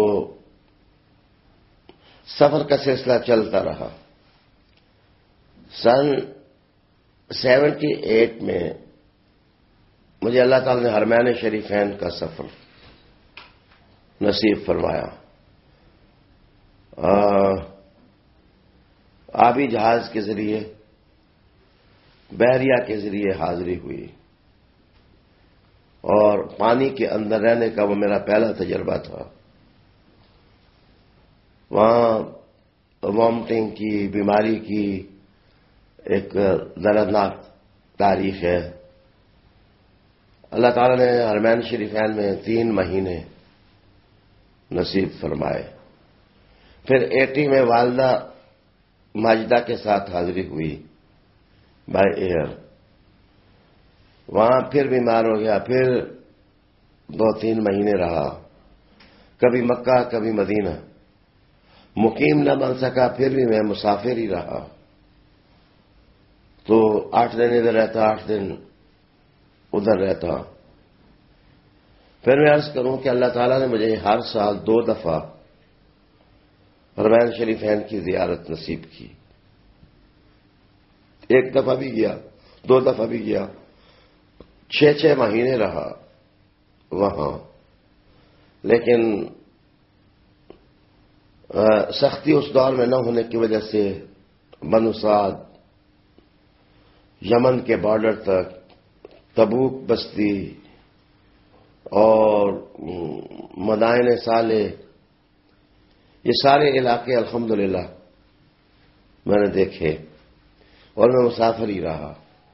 سفر کا سلسلہ چلتا رہا۔ سن 78 میں مجھے اللہ تعالی نے حرمین شریفین کا سفر نصیب فرمایا۔ آبی جہاز کے ذریعے، بحریہ کے ذریعے حاضری ہوئی، اور پانی کے اندر رہنے کا وہ میرا پہلا تجربہ تھا۔ وہاں وامٹنگ کی بیماری کی ایک دردناک تاریخ ہے۔ اللہ تعالیٰ نے حرمین شریفین میں 3 مہینے نصیب فرمائے۔ پھر 80 میں والدہ ماجدہ کے ساتھ حاضری ہوئی بائی ایئر، وہاں پھر بیمار ہو گیا، پھر 2-3 مہینے رہا، کبھی مکہ کبھی مدینہ، مقیم نہ بن سکا، پھر بھی میں مسافر ہی رہا، تو 8 دن ادھر رہتا، 8 دن ادھر رہتا۔ پھر میں عرض کروں کہ اللہ تعالیٰ نے مجھے ہر سال 2 دفعہ حرمین شریفین کی زیارت نصیب کی۔ 1 دفعہ بھی گیا، 2 دفعہ بھی گیا، 6 مہینے رہا وہاں، لیکن سختی اس دور میں نہ ہونے کی وجہ سے بنو سعد، یمن کے بارڈر تک، تبوک بستی اور مدائن صالح، یہ سارے علاقے الحمدللہ میں نے دیکھے، اور میں مسافر ہی رہا۔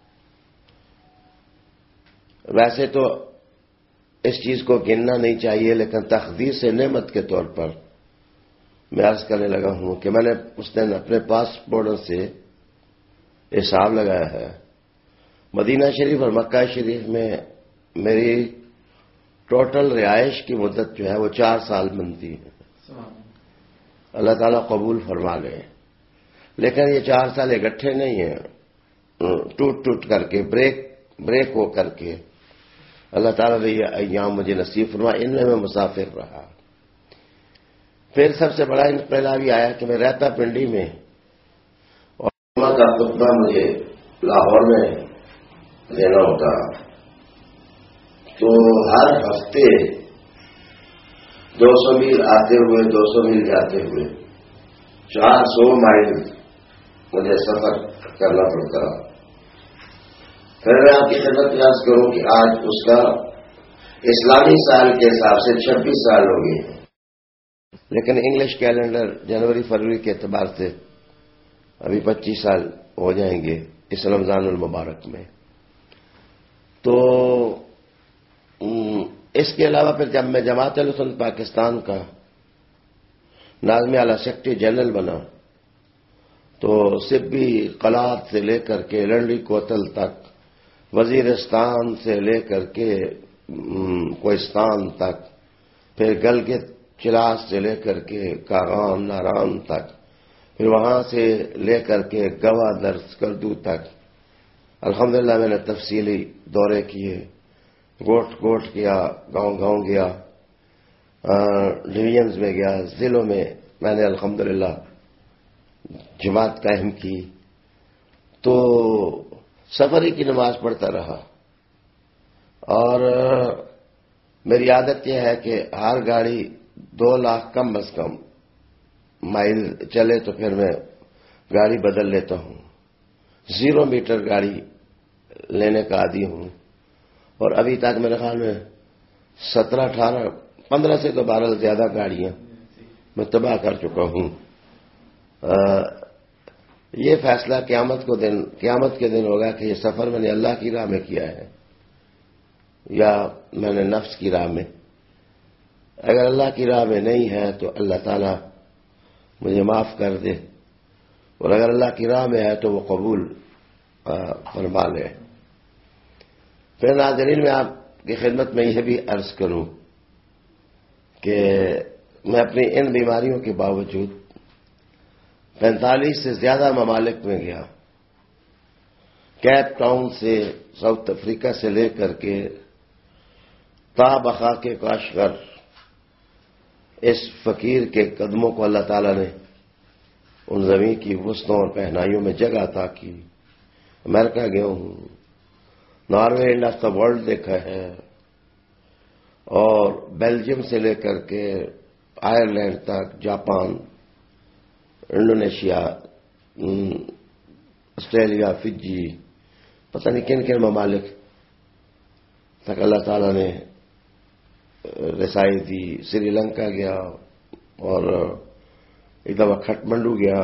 ویسے تو اس چیز کو گننا نہیں چاہیے، لیکن تقدیر سے نعمت کے طور پر میں عرض کرنے لگا ہوں کہ میں نے اس دن اپنے پاسپورٹ سے حساب لگایا ہے، مدینہ شریف اور مکہ شریف میں میری ٹوٹل رہائش کی مدت جو ہے وہ 4 سال بنتی ہے۔ اللہ تعالیٰ قبول فرما لے، لیکن یہ 4 سال اکٹھے نہیں ہیں، ٹوٹ کر کے، بریک ہو کر کے اللہ تعالیٰ نے یہ ایام مجھے نصیب فرما، ان میں مسافر رہا۔ پھر سب سے بڑا انقلاب یہ آیا کہ میں رہتا پنڈی میں، اور جمعہ کا خطبہ مجھے لاہور میں دینا ہوتا، تو ہر ہفتے 200 میل آتے ہوئے 200 میل جاتے ہوئے 400 مائل مجھے سفر کرنا پڑتا۔ پھر میں آپ کی خدمت میں عرض کروں کہ آج اس کا اسلامی سال کے حساب سے 26 سال ہو گئے ہیں، لیکن انگلش کیلنڈر جنوری فروری کے اعتبار سے ابھی 25 سال ہو جائیں گے اس رمضان المبارک میں۔ تو اس کے علاوہ پھر جب میں جماعت اہل سنت پاکستان کا ناظم اعلیٰ سیکرٹری جنرل بنا، تو سبی قلات سے لے کر کے لنڈی کوتل تک، وزیرستان سے لے کر کے کوہستان تک، پھر گلگت چلاس سے لے کر کے کاغان ناران تک، پھر وہاں سے لے کر کے گوادر سکردو تک، الحمدللہ میں نے تفصیلی دورے کیے، گوٹ گیا، گاؤں گیا، ڈویژنز میں گیا، ضلعوں میں میں نے الحمدللہ جماعت قائم کی۔ تو سفر ہی کی نماز پڑھتا رہا، اور میری عادت یہ ہے کہ ہر گاڑی 2 لاکھ کم از کم مائل چلے تو پھر میں گاڑی بدل لیتا ہوں۔ 0 میٹر گاڑی لینے کا عادی ہوں، اور ابھی تک میرے خیال میں 17 18 15 سے تو 12 زیادہ گاڑیاں میں تباہ کر چکا ہوں۔ یہ فیصلہ قیامت کے دن ہوگا کہ یہ سفر میں نے اللہ کی راہ میں کیا ہے یا میں نے نفس کی راہ میں۔ اگر اللہ کی راہ میں نہیں ہے تو اللہ تعالیٰ مجھے معاف کر دے، اور اگر اللہ کی راہ میں ہے تو وہ قبول فرما لے۔ پھر ناظرین میں آپ کی خدمت میں یہ بھی عرض کروں کہ میں اپنی ان بیماریوں کے باوجود 45 سے زیادہ ممالک میں گیا. کیپ ٹاؤن سے ساؤتھ افریقہ سے لے کر کے تا بخا کے کاشغر اس فقیر کے قدموں کو اللہ تعالیٰ نے ان زمین کی وسطوں اور پہنائیوں میں جگہ عطا کی. امریکہ گیا ہوں، Norway end of the world دیکھا ہے، اور بیلجیم سے لے کر کے آئرلینڈ تک، جاپان، انڈونیشیا، آسٹریلیا، فجی، پتہ نہیں کن کن ممالک تک اللہ تعالیٰ نے رسائی دی. سری لنکا گیا اور ایک دفعہ کھٹمنڈو گیا.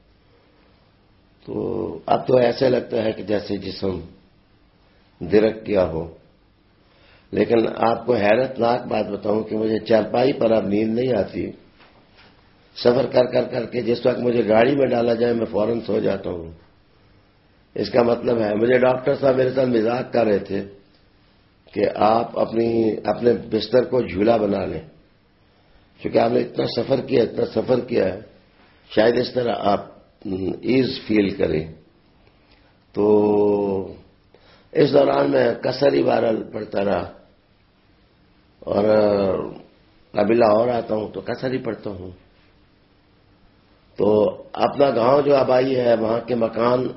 تو اب تو ایسے لگتا ہے کہ جیسے جسم درک گیا ہو. لیکن آپ کو حیرت ناک بات بتاؤں کہ مجھے چارپائی پر اب نیند نہیں آتی. سفر کر کے جس وقت مجھے گاڑی میں ڈالا جائے میں فوراً سو جاتا ہوں. اس کا مطلب ہے، مجھے ڈاکٹر صاحب میرے ساتھ مزاق کر رہے تھے کہ آپ اپنے بستر کو جھولا بنا لیں، کیونکہ آپ نے اتنا سفر کیا ہے، شاید اس طرح آپ ایز فیل کریں. تو اس دوران میں کثر ہی بہرحال پڑھتا رہا، اور ابھی لاہور آتا ہوں تو کثر ہی پڑھتا ہوں. تو اپنا گاؤں جو آبائی ہے وہاں کے مکان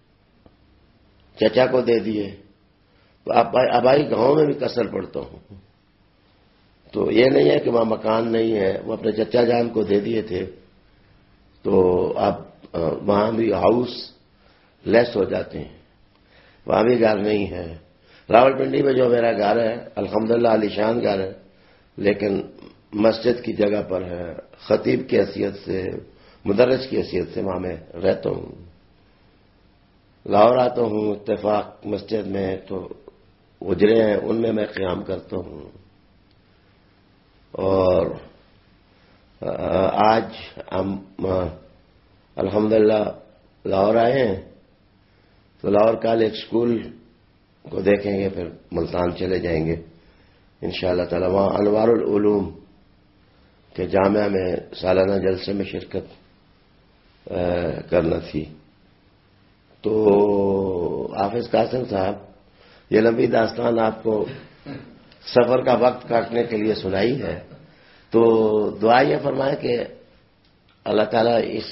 چچا کو دے دیے، تو آبائی گاؤں میں بھی کثر پڑھتا ہوں. تو یہ نہیں ہے کہ وہاں مکان نہیں ہے، وہ اپنے چچا جان کو دے دیے تھے، تو آپ وہاں بھی ہاؤس لیس ہو جاتے ہیں. وہاں بھی گھر نہیں ہے. راول پنڈی میں جو میرا گھر ہے الحمدللہ عالیشان گھر ہے، لیکن مسجد کی جگہ پر ہے. خطیب کی حیثیت سے، مدرس کی حیثیت سے وہاں میں رہتا ہوں. لاہور آتا ہوں اتفاق مسجد میں، تو اجرے ہیں ان میں قیام کرتا ہوں. اور آج ہم الحمدللہ لاہور آئے ہیں، تو لاہور کال ایک اسکول کو دیکھیں گے، پھر ملتان چلے جائیں گے انشاءاللہ تعالی. وہاں انوار العلوم کے جامعہ میں سالانہ جلسے میں شرکت کرنا تھی. تو حافظ قاسم صاحب، یہ لمبی داستان آپ کو سفر کا وقت کاٹنے کے لیے سنائی ہے، تو دعا یہ فرمائے کہ اللہ تعالیٰ اس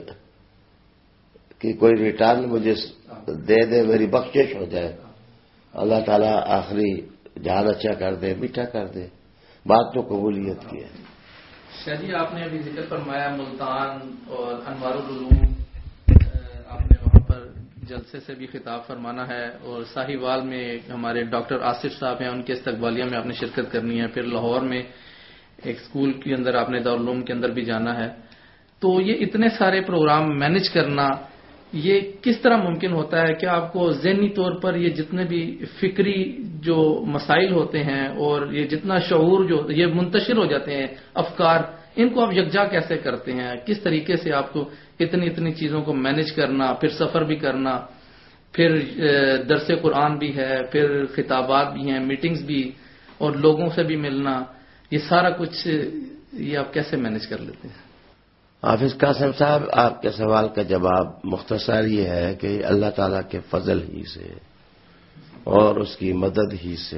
کی کوئی ریٹرن مجھے دے، میری بخشش ہو جائے. اللہ تعالیٰ آخری جہاز اچھا کر دے، میٹھا کر دے. بات تو قبولیت کی ہے. شاہ جی، آپ نے ابھی ذکر فرمایا ملتان اور انوار العلوم، آپ نے وہاں پر جلسے سے بھی خطاب فرمانا ہے، اور ساہیوال میں ہمارے ڈاکٹر آصف صاحب ہیں، ان کے استقبالیہ میں آپ نے شرکت کرنی ہے. پھر لاہور میں ایک اسکول کے اندر آپ نے دارالعلوم کے اندر بھی جانا ہے. تو یہ اتنے سارے پروگرام مینج کرنا یہ کس طرح ممکن ہوتا ہے کہ آپ کو ذہنی طور پر یہ جتنے بھی فکری جو مسائل ہوتے ہیں اور یہ جتنا شعور جو یہ منتشر ہو جاتے ہیں افکار، ان کو آپ یکجا کیسے کرتے ہیں؟ کس طریقے سے آپ کو اتنی چیزوں کو مینج کرنا، پھر سفر بھی کرنا، پھر درس قرآن بھی ہے، پھر خطابات بھی ہیں، میٹنگز بھی، اور لوگوں سے بھی ملنا، یہ سارا کچھ یہ آپ کیسے مینج کر لیتے ہیں؟ حافظ قاسم صاحب، آپ کے سوال کا جواب مختصر یہ ہے کہ اللہ تعالیٰ کے فضل ہی سے اور اس کی مدد ہی سے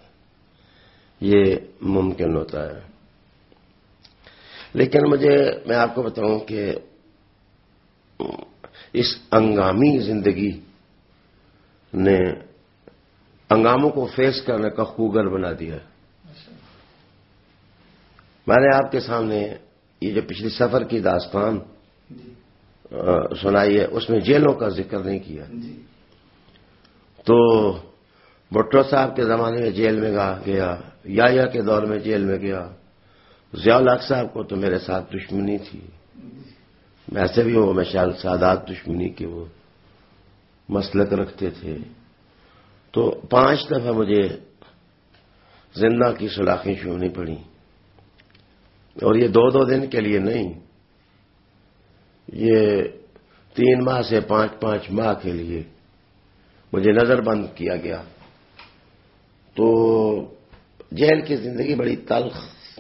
یہ ممکن ہوتا ہے. لیکن میں آپ کو بتاؤں کہ اس ہنگامی زندگی نے ہنگاموں کو فیس کرنے کا خوگر بنا دیا. میں نے آپ کے سامنے یہ جو پچھلی سفر کی داستان سنائی ہے اس میں جیلوں کا ذکر نہیں کیا. تو بھٹو صاحب کے زمانے میں جیل میں گیا، یا کے دور میں جیل میں گیا. ضیاء الحق صاحب کو تو میرے ساتھ دشمنی تھی، ویسے بھی وہ مشال سادات دشمنی کے وہ مسلک رکھتے تھے. تو 5 دفعہ مجھے زندہ کی سلاخیں چھوڑنی پڑی، اور یہ 2 دن کے لیے نہیں، یہ 3 ماہ سے 5 ماہ کے لیے مجھے نظر بند کیا گیا. تو جیل کی زندگی بڑی تلخ،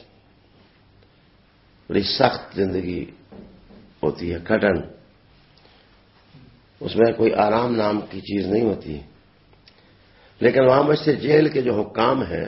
بڑی سخت زندگی ہوتی ہے، کٹن، اس میں کوئی آرام نام کی چیز نہیں ہوتی. لیکن وہاں مجھ سے جیل کے جو حکام ہیں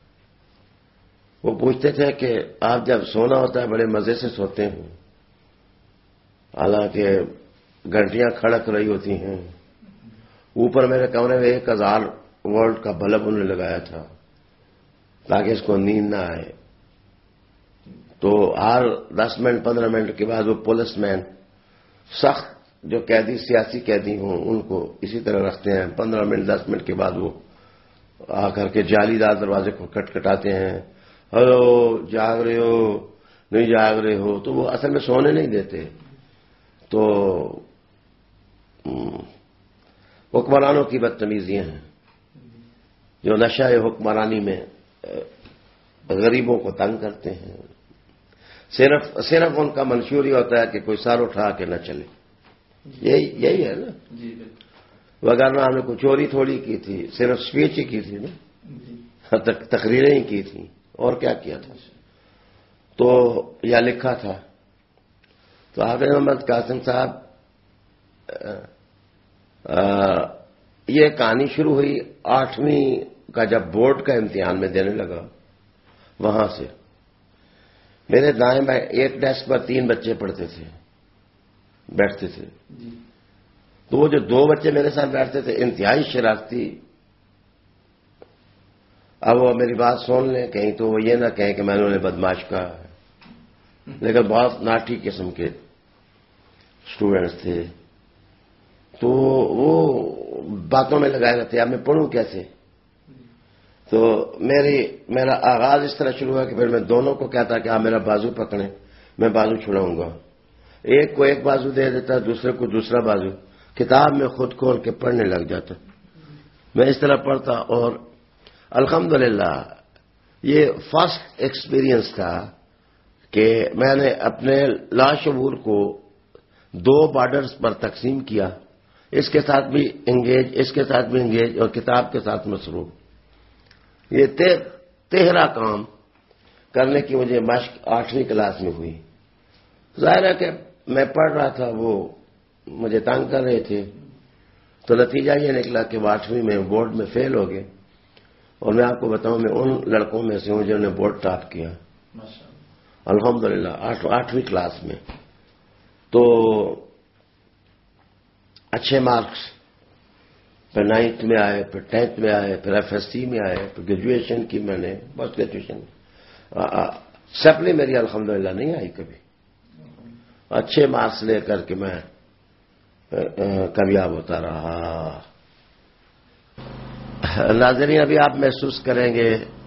وہ پوچھتے تھے کہ آپ جب سونا ہوتا ہے بڑے مزے سے سوتے ہیں، حالانکہ گھنٹیاں کھڑک رہی ہوتی ہیں. اوپر میرے کمرے میں 1000 وولٹ کا بلب انہوں نے لگایا تھا تاکہ اس کو نیند نہ آئے. تو ہر 10 منٹ 15 منٹ کے بعد وہ پولیس مین سخت جو قیدی سیاسی قیدی ہوں ان کو اسی طرح رکھتے ہیں. 15 منٹ 10 منٹ کے بعد وہ آ کر کے جالی دار دروازے کو کٹکھٹاتے ہیں، ہلو جاگ رہے ہو نہیں جاگ رہے ہو. تو وہ اصل میں سونے نہیں دیتے. تو حکمرانوں کی بدتمیزیاں ہیں جو نشہ حکمرانی میں غریبوں کو تنگ کرتے ہیں. صرف ان کا منشور یہ ہوتا ہے کہ کوئی سر اٹھا کے نہ چلے. یہی ہے نا. وغیرہ ہم نے کوئی چوری تھوڑی کی تھی، صرف اسپیچ ہی کی تھی نا، تقریریں ہی کی تھیں، اور کیا کیا تھا. تو یا لکھا تھا. تو حافظ محمد قاسم صاحب یہ کہانی شروع ہوئی 8ویں کا جب بورڈ کا امتحان میں دینے لگا. وہاں سے میرے دائیں بائیں ایک ڈیسک پر 3 بچے پڑھتے تھے، بیٹھتے تھے. تو وہ جو 2 بچے میرے ساتھ بیٹھتے تھے انتہائی شرارتی. اب وہ میری بات سن لیں کہیں تو وہ یہ نہ کہیں کہ میں نے انہیں بدماش کہا ہے، لیکن بہت ناٹی قسم کے اسٹوڈنٹس تھے. تو وہ باتوں میں لگائے رہتے اب میں پڑھوں کیسے. تو میرا آغاز اس طرح شروع ہوا کہ پھر میں دونوں کو کہتا کہ آپ میرا بازو پکڑیں، میں بازو چھڑاؤں گا. ایک کو ایک بازو دے دیتا، دوسرے کو دوسرا بازو. کتاب میں خود کھول کے پڑھنے لگ جاتا. میں اس طرح پڑھتا اور الحمدللہ یہ فرسٹ ایکسپیرینس تھا کہ میں نے اپنے لاشعور کو 2 بارڈرز پر تقسیم کیا. اس کے ساتھ بھی انگیج، اس کے ساتھ بھی انگیج، اور کتاب کے ساتھ مصروف. یہ 13 کام کرنے کی مجھے مشق 8ویں کلاس میں ہوئی. ظاہر ہے کہ میں پڑھ رہا تھا، وہ مجھے تنگ کر رہے تھے. تو نتیجہ یہ نکلا کہ 8ویں میں بورڈ میں فیل ہو گئے. اور میں آپ کو بتاؤں میں ان لڑکوں میں سے ہوں جنہوں نے بورڈ ٹاپ کیا الحمدللہ 8ویں کلاس میں. تو اچھے مارکس پھر 9th میں آئے، پھر 10th میں آئے، پھر FSC میں آئے، پھر گریجویشن کی میں نے پوسٹ گریجویشن. سپلی میری الحمدللہ نہیں آئی کبھی. اچھے مارکس لے کر کے میں کامیاب ہوتا رہا. ناظرین ابھی آپ محسوس کریں گے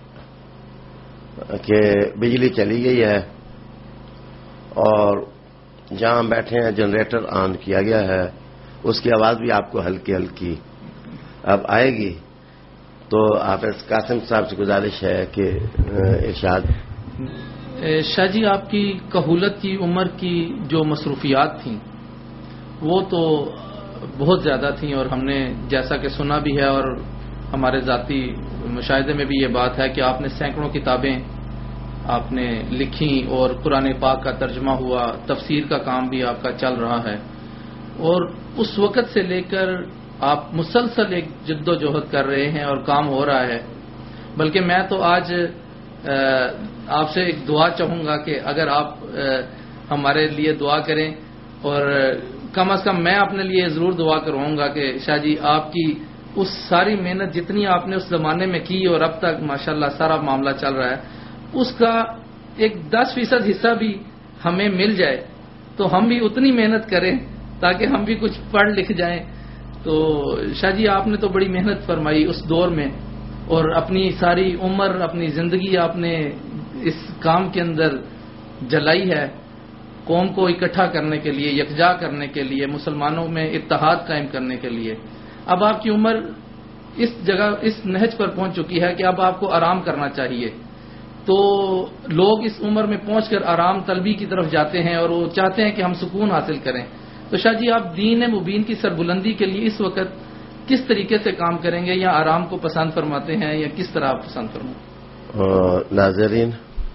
کہ بجلی چلی گئی ہے اور جہاں بیٹھے ہیں جنریٹر آن کیا گیا ہے. اس کی آواز بھی آپ کو ہلکی ہلکی اب آئے گی. تو حافظ قاسم صاحب سے گزارش ہے کہ ارشاد. شاہ جی آپ کی کہولت کی عمر کی جو مصروفیات تھیں وہ تو بہت زیادہ تھیں، اور ہم نے جیسا کہ سنا بھی ہے اور ہمارے ذاتی مشاہدے میں بھی یہ بات ہے کہ آپ نے سینکڑوں کتابیں آپ نے لکھی اور قرآن پاک کا ترجمہ ہوا، تفسیر کا کام بھی آپ کا چل رہا ہے. اور اس وقت سے لے کر آپ مسلسل ایک جد و جہد کر رہے ہیں اور کام ہو رہا ہے. بلکہ میں تو آج آپ سے ایک دعا چاہوں گا کہ اگر آپ ہمارے لیے دعا کریں، اور کم از کم میں اپنے لیے ضرور دعا کرواؤں گا کہ شاہ جی آپ کی اس ساری محنت جتنی آپ نے اس زمانے میں کی اور اب تک ماشاءاللہ سارا معاملہ چل رہا ہے اس کا ایک 10% حصہ بھی ہمیں مل جائے تو ہم بھی اتنی محنت کریں تاکہ ہم بھی کچھ پڑھ لکھ جائیں. تو شاہ جی آپ نے تو بڑی محنت فرمائی اس دور میں، اور اپنی ساری عمر اپنی زندگی آپ نے اس کام کے اندر جلائی ہے، قوم کو اکٹھا کرنے کے لیے، یکجا کرنے کے لیے، مسلمانوں میں اتحاد قائم کرنے کے لیے. اب آپ کی عمر اس جگہ اس نہج پر پہنچ چکی ہے کہ اب آپ کو آرام کرنا چاہیے. تو لوگ اس عمر میں پہنچ کر آرام طلبی کی طرف جاتے ہیں اور وہ چاہتے ہیں کہ ہم سکون حاصل کریں. تو شاہ جی آپ دین مبین کی سربلندی کے لیے اس وقت کس طریقے سے کام کریں گے، یا آرام کو پسند فرماتے ہیں، یا کس طرح آپ پسند فرماتے ہیں؟ ناظرین،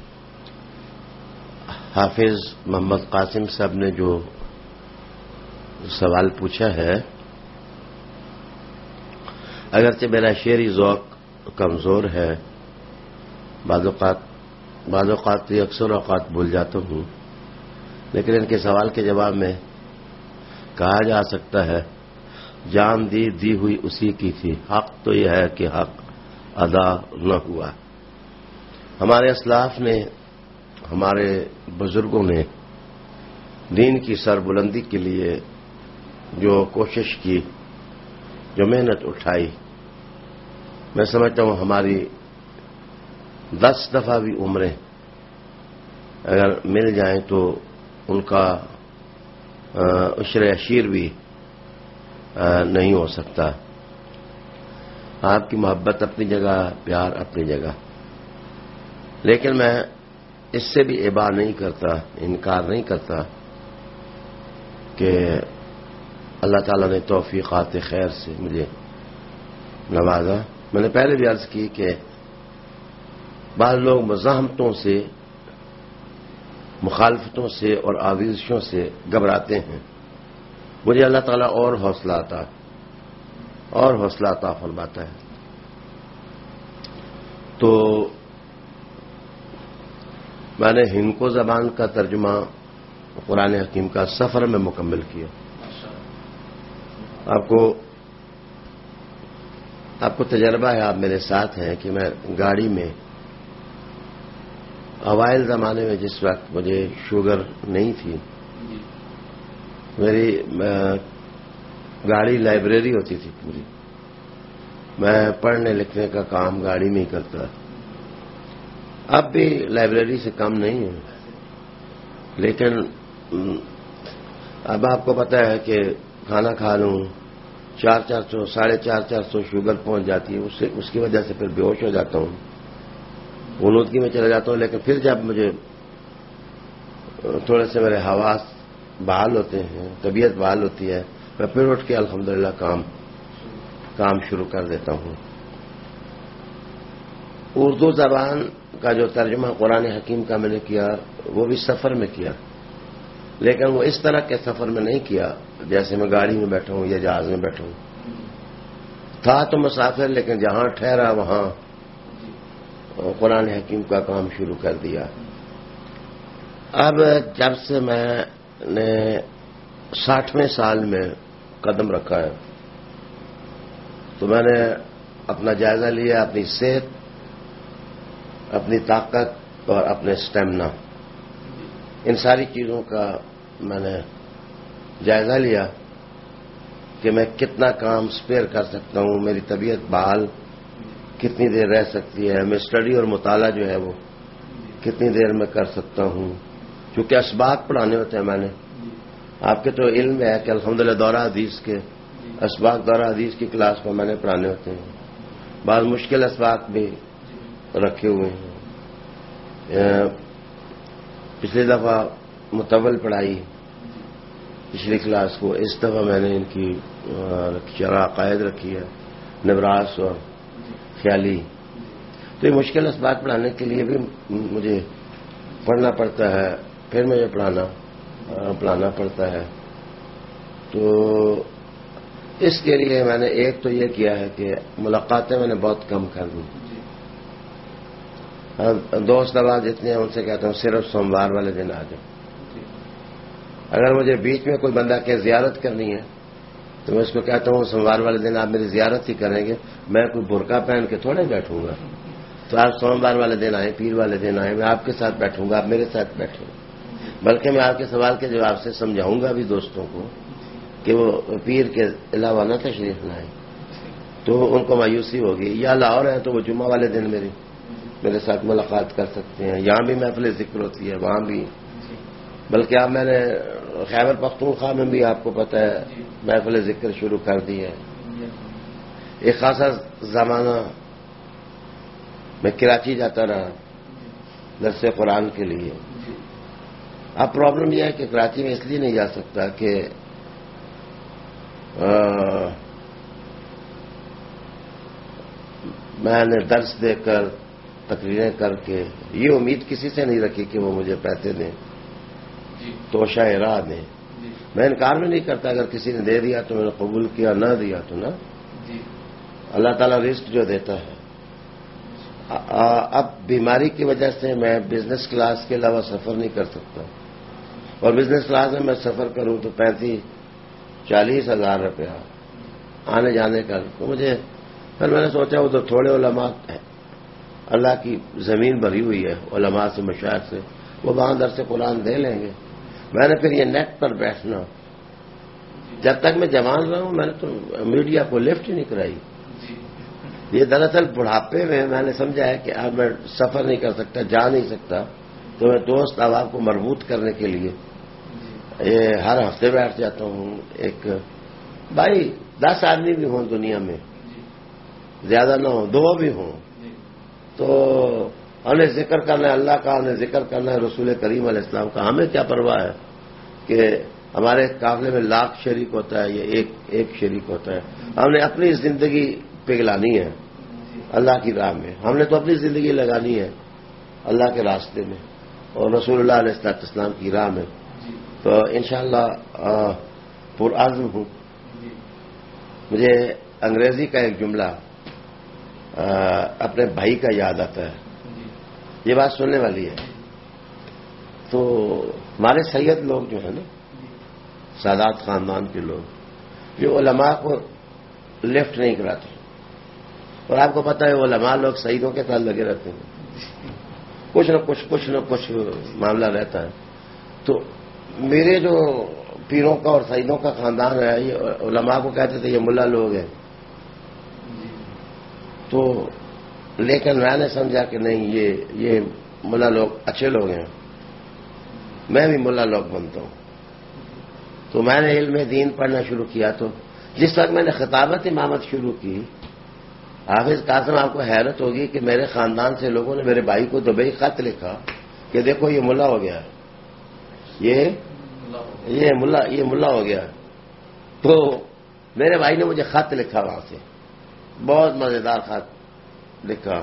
حافظ محمد قاسم صاحب نے جو سوال پوچھا ہے، اگرچہ میرا شعری ذوق کمزور ہے، بعض اوقات اکثر اوقات بھول جاتا ہوں، لیکن ان کے سوال کے جواب میں کہا جا سکتا ہے جان دی ہوئی اسی کی تھی، حق تو یہ ہے کہ حق ادا نہ ہوا۔ ہمارے اسلاف نے، ہمارے بزرگوں نے دین کی سربلندی کے لیے جو کوشش کی، جو محنت اٹھائی، میں سمجھتا ہوں ہماری 10 دفعہ بھی عمریں اگر مل جائیں تو ان کا عشر عشیر بھی نہیں ہو سکتا۔ آپ کی محبت اپنی جگہ، پیار اپنی جگہ، لیکن میں اس سے بھی ابا نہیں کرتا، انکار نہیں کرتا کہ اللہ تعالیٰ نے توفیقات خیر سے مجھے نوازا۔ میں نے پہلے بھی عرض کی کہ بعض لوگ مزاحمتوں سے، مخالفتوں سے اور آویزشوں سے گھبراتے ہیں، مجھے اللہ تعالیٰ اور حوصلہ عطا فرماتا ہے۔ تو میں نے ہندکو زبان کا ترجمہ قرآن حکیم کا سفر میں مکمل کیا۔ آپ کو تجربہ ہے، آپ میرے ساتھ ہیں کہ میں گاڑی میں اوائل زمانے میں جس وقت مجھے شوگر نہیں تھی، میری گاڑی لائبریری ہوتی تھی پوری، میں پڑھنے لکھنے کا کام گاڑی میں ہی کرتا۔ اب بھی لائبریری سے کم نہیں ہے، لیکن اب آپ کو پتہ ہے کہ کھانا کھا لوں 400 450 شوگر پہنچ جاتی ہے، اس کی وجہ سے پھر بے ہوش ہو جاتا ہوں، غنودگی میں چلا جاتا ہوں۔ لیکن پھر جب مجھے تھوڑے سے میرے حواس بحال ہوتے ہیں، طبیعت بحال ہوتی ہے، میں پھر اٹھ کے الحمدللہ کام شروع کر دیتا ہوں۔ اردو زبان کا جو ترجمہ قرآن حکیم کا میں نے کیا وہ بھی سفر میں کیا، لیکن وہ اس طرح کے سفر میں نہیں کیا جیسے میں گاڑی میں بیٹھا ہوں یا جہاز میں بیٹھا ہوں۔ تھا تو مسافر، لیکن جہاں ٹھہرا وہاں قرآن حکیم کا کام شروع کر دیا۔ اب جب سے میں نے 60ویں سال میں قدم رکھا ہے تو میں نے اپنا جائزہ لیا، اپنی صحت، اپنی طاقت اور اپنے سٹیمنا، ان ساری چیزوں کا میں نے جائزہ لیا کہ میں کتنا کام سپیئر کر سکتا ہوں، میری طبیعت بحال کتنی دیر رہ سکتی ہے، میں اسٹڈی اور مطالعہ جو ہے وہ کتنی دیر میں کر سکتا ہوں، چونکہ اسباق پڑھانے ہوتے ہیں۔ میں نے آپ کے تو علم ہے کہ الحمدللہ دورہ حدیث کے اسباق، دورہ حدیث کی کلاس میں میں نے پڑھانے ہوتے ہیں، بعض مشکل اسباق بھی رکھے ہوئے ہیں۔ پچھلی دفعہ مطول پڑھائی پچھلی کلاس کو، اس دفعہ میں نے ان کی شرح عقائد رکھی ہے، نبراس اور خیالی۔ تو یہ مشکل اسباق پڑھانے کے لیے بھی مجھے پڑھنا پڑتا ہے، پھر مجھے پڑھانا پڑتا ہے۔ تو اس کے لیے میں نے ایک تو یہ کیا ہے کہ ملاقاتیں میں نے بہت کم کر دی۔ دوست احباب جتنے ہیں ان سے کہتا ہوں صرف سوموار والے دن آ جاؤ۔ اگر مجھے بیچ میں کوئی بندہ کہ زیارت کرنی ہے تو میں اس کو کہتا ہوں سوموار والے دن آپ میری زیارت ہی کریں گے، میں کوئی برقع پہن کے تھوڑے بیٹھوں گا، تو آپ سوموار والے دن آئیں، پیر والے دن آئیں، میں آپ کے ساتھ بیٹھوں گا، آپ میرے ساتھ بیٹھیں، بلکہ میں آپ کے سوال کے جواب سے سمجھاؤں گا بھی دوستوں کو کہ وہ پیر کے علاوہ نہ تشریف لائیں، تو ان کو مایوسی ہوگی۔ یا لاہور ہیں تو وہ جمعہ والے دن میرے ساتھ ملاقات کر سکتے ہیں، یہاں بھی محفل ذکر ہوتی ہے، وہاں بھی، بلکہ اب میں نے خیبر پختونخوا میں بھی آپ کو پتہ ہے محفل ذکر شروع کر دی ہے۔ ایک خاصا زمانہ میں کراچی جاتا رہا درس قرآن کے لیے۔ اب پرابلم یہ ہے کہ کراچی میں اس لیے نہیں جا سکتا کہ میں نے درس دے کر تقریریں کر کے یہ امید کسی سے نہیں رکھی کہ وہ مجھے پیسے دیں، توشہ راہ دیں. میں انکار بھی نہیں کرتا، اگر کسی نے دے دیا تو میں نے قبول کیا، نہ دیا تو نہ. اللہ تعالیٰ رزق جو دیتا ہے. اب بیماری کی وجہ سے میں بزنس کلاس کے علاوہ سفر نہیں کر سکتا، اور بزنس کلاس میں سفر کروں تو 35-40 ہزار روپیہ آنے جانے کا. تو مجھے پھر میں نے سوچا وہ تو تھوڑے علماء ہیں، اللہ کی زمین بھری ہوئی ہے علماء سے، مشاہد سے، وہ وہاں در سے قرآن دے لیں گے. میں نے پھر یہ نیٹ پر بیٹھنا، جب تک میں جوان رہا ہوں میں نے تو میڈیا کو لفٹ ہی نہیں کرائی. یہ دراصل بڑھاپے میں نے سمجھا ہے کہ اب میں سفر نہیں کر سکتا، جا نہیں سکتا، تو میں دوست احباب کو مربوط کرنے کے لیے یہ ہر ہفتے بیٹھ جاتا ہوں. ایک بھائی 10 آدمی بھی ہوں دنیا میں، زیادہ نہ ہوں، 2 بھی ہوں، تو انہیں ذکر کرنا ہے اللہ کا، انہیں ذکر کرنا ہے رسول کریم علیہ السلام کا. ہمیں کیا پرواہ ہے کہ ہمارے قافلے میں لاکھ شریک ہوتا ہے یا ایک شریک ہوتا ہے. ہم نے اپنی زندگی پگھلانی ہے اللہ کی راہ میں، ہم نے تو اپنی زندگی لگانی ہے اللہ کے راستے میں اور رسول اللہ علیہ السلام کی راہ میں. تو انشاءاللہ پرعزم ہوں. مجھے انگریزی کا ایک جملہ اپنے بھائی کا یاد آتا ہے، یہ بات سننے والی ہے. تو ہمارے سید لوگ جو ہیں نا، سادات خاندان کے لوگ، یہ علماء کو لفٹ نہیں کراتے، اور آپ کو پتہ ہے علماء لوگ سیدوں کے ساتھ لگے رہتے ہیں، کچھ نہ کچھ معاملہ رہتا ہے. تو میرے جو پیروں کا اور سیدوں کا خاندان ہے، یہ علماء کو کہتے تھے یہ ملا لوگ ہیں. تو لیکن میں نے سمجھا کہ نہیں، یہ ملا لوگ اچھے لوگ ہیں، میں بھی ملا لوگ بنتا ہوں. تو میں نے علم دین پڑھنا شروع کیا. تو جس وقت میں نے خطابت امامت شروع کی، حافظ قاسم آپ کو حیرت ہوگی کہ میرے خاندان سے لوگوں نے میرے بھائی کو دبئی خط لکھا کہ دیکھو یہ ملا ہو گیا، یہ ملا ہو گیا. تو میرے بھائی نے مجھے خط لکھا وہاں سے، بہت مزیدار خط لکھا.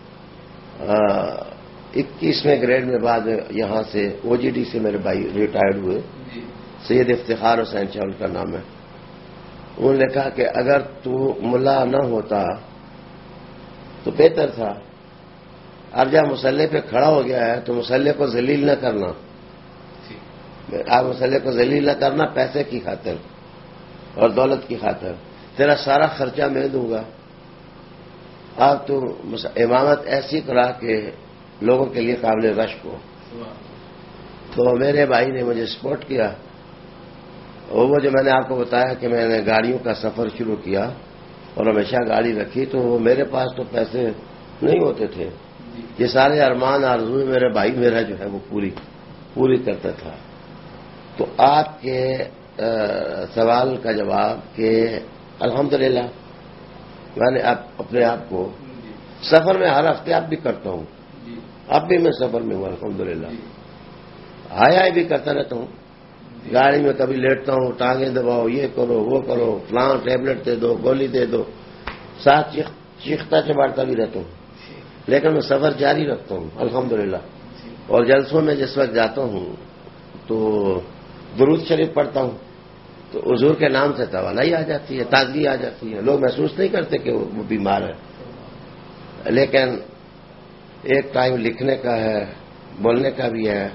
21ویں گریڈ میں بعد یہاں سے OGD سے میرے بھائی ریٹائرڈ ہوئے، سید افتخار حسین شاہ ان کا نام ہے. انہوں نے کہا کہ اگر تو ملا نہ ہوتا تو بہتر تھا، اب جب مسلح پہ کھڑا ہو گیا ہے تو مسلح کو ذلیل نہ کرنا، آپ مسلح کو ذلیل نہ کرنا پیسے کی خاطر اور دولت کی خاطر. تیرا سارا خرچہ میں دوں گا، اب تو امامت ایسی کرا کہ لوگوں کے لیے قابل رشک ہو. تو میرے بھائی نے مجھے سپورٹ کیا. اور وہ جو میں نے آپ کو بتایا کہ میں نے گاڑیوں کا سفر شروع کیا اور ہمیشہ گاڑی رکھی، تو میرے پاس تو پیسے نہیں ہوتے تھے. یہ سارے ارمان آرزوئے میرے بھائی میرا جو ہے وہ پوری کرتا تھا. تو آپ کے سوال کا جواب کہ الحمدللہ میں نے اپنے آپ کو سفر میں ہر ہفتے اب بھی کرتا ہوں، اب بھی میں سفر میں ہوں الحمدللہ. ہائی بھی کرتا رہتا ہوں، گاڑی میں کبھی لیٹتا ہوں، ٹانگیں دباؤ، یہ کرو وہ کرو، فلاں ٹیبلٹ دے دو، گولی دے دو، ساتھ چیختا چباڑتا بھی رہتا ہوں، لیکن میں سفر جاری رکھتا ہوں الحمدللہ. اور جلسوں میں جس وقت جاتا ہوں تو درود شریف پڑھتا ہوں تو حضور کے نام سے توانائی آ جاتی ہے، تازگی آ جاتی ہے. لوگ محسوس نہیں کرتے کہ وہ بیمار ہے، لیکن ایک ٹائم لکھنے کا ہے، بولنے کا بھی ہے.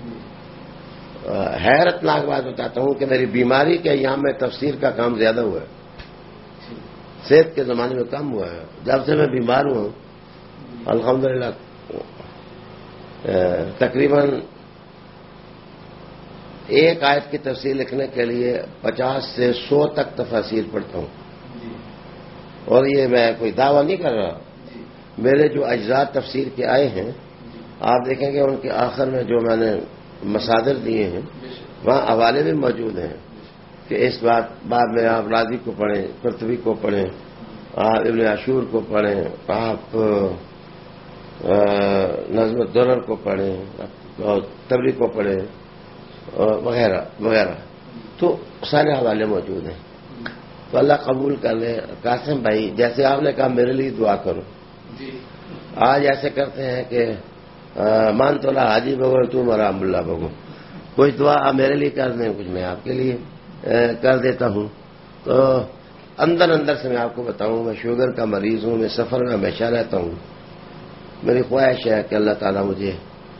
حیرت ناک بات بتاتا ہوں کہ میری بیماری کے ایام میں تفسیر کا کام زیادہ ہوا ہے، صحت کے زمانے میں کم ہوا ہے. جب سے میں بیمار ہوں الحمدللہ تقریباً ایک آیت کی تفسیر لکھنے کے لیے 50 سے 100 تک تفاسیر پڑھتا ہوں. اور یہ میں کوئی دعویٰ نہیں کر رہا، میرے جو اجزاء تفسیر کے آئے ہیں آپ دیکھیں گے ان کے آخر میں جو میں نے مصادر دیے ہیں وہاں حوالے بھی موجود ہیں کہ اس بات میں آپ راضی کو پڑھیں، قرطبی کو پڑھیں، آپ ابن عاشور کو پڑھیں، آپ نظم الدرر کو پڑھیں، تبری کو پڑھیں وغیرہ وغیرہ. تو سارے حوالے موجود ہیں. تو اللہ قبول کر لے. قاسم بھائی جیسے آپ نے کہا میرے لیے دعا کرو، آج ایسے کرتے ہیں کہ مان تولا حاجی بگو تم رام اللہ بگو، کچھ دعا آپ میرے لیے کر دیں، کچھ میں آپ کے لیے کر دیتا ہوں. تو اندر اندر سے میں آپ کو بتاؤں، میں شوگر کا مریض ہوں، میں سفر میں ہمیشہ رہتا ہوں. میری خواہش ہے کہ اللہ تعالیٰ مجھے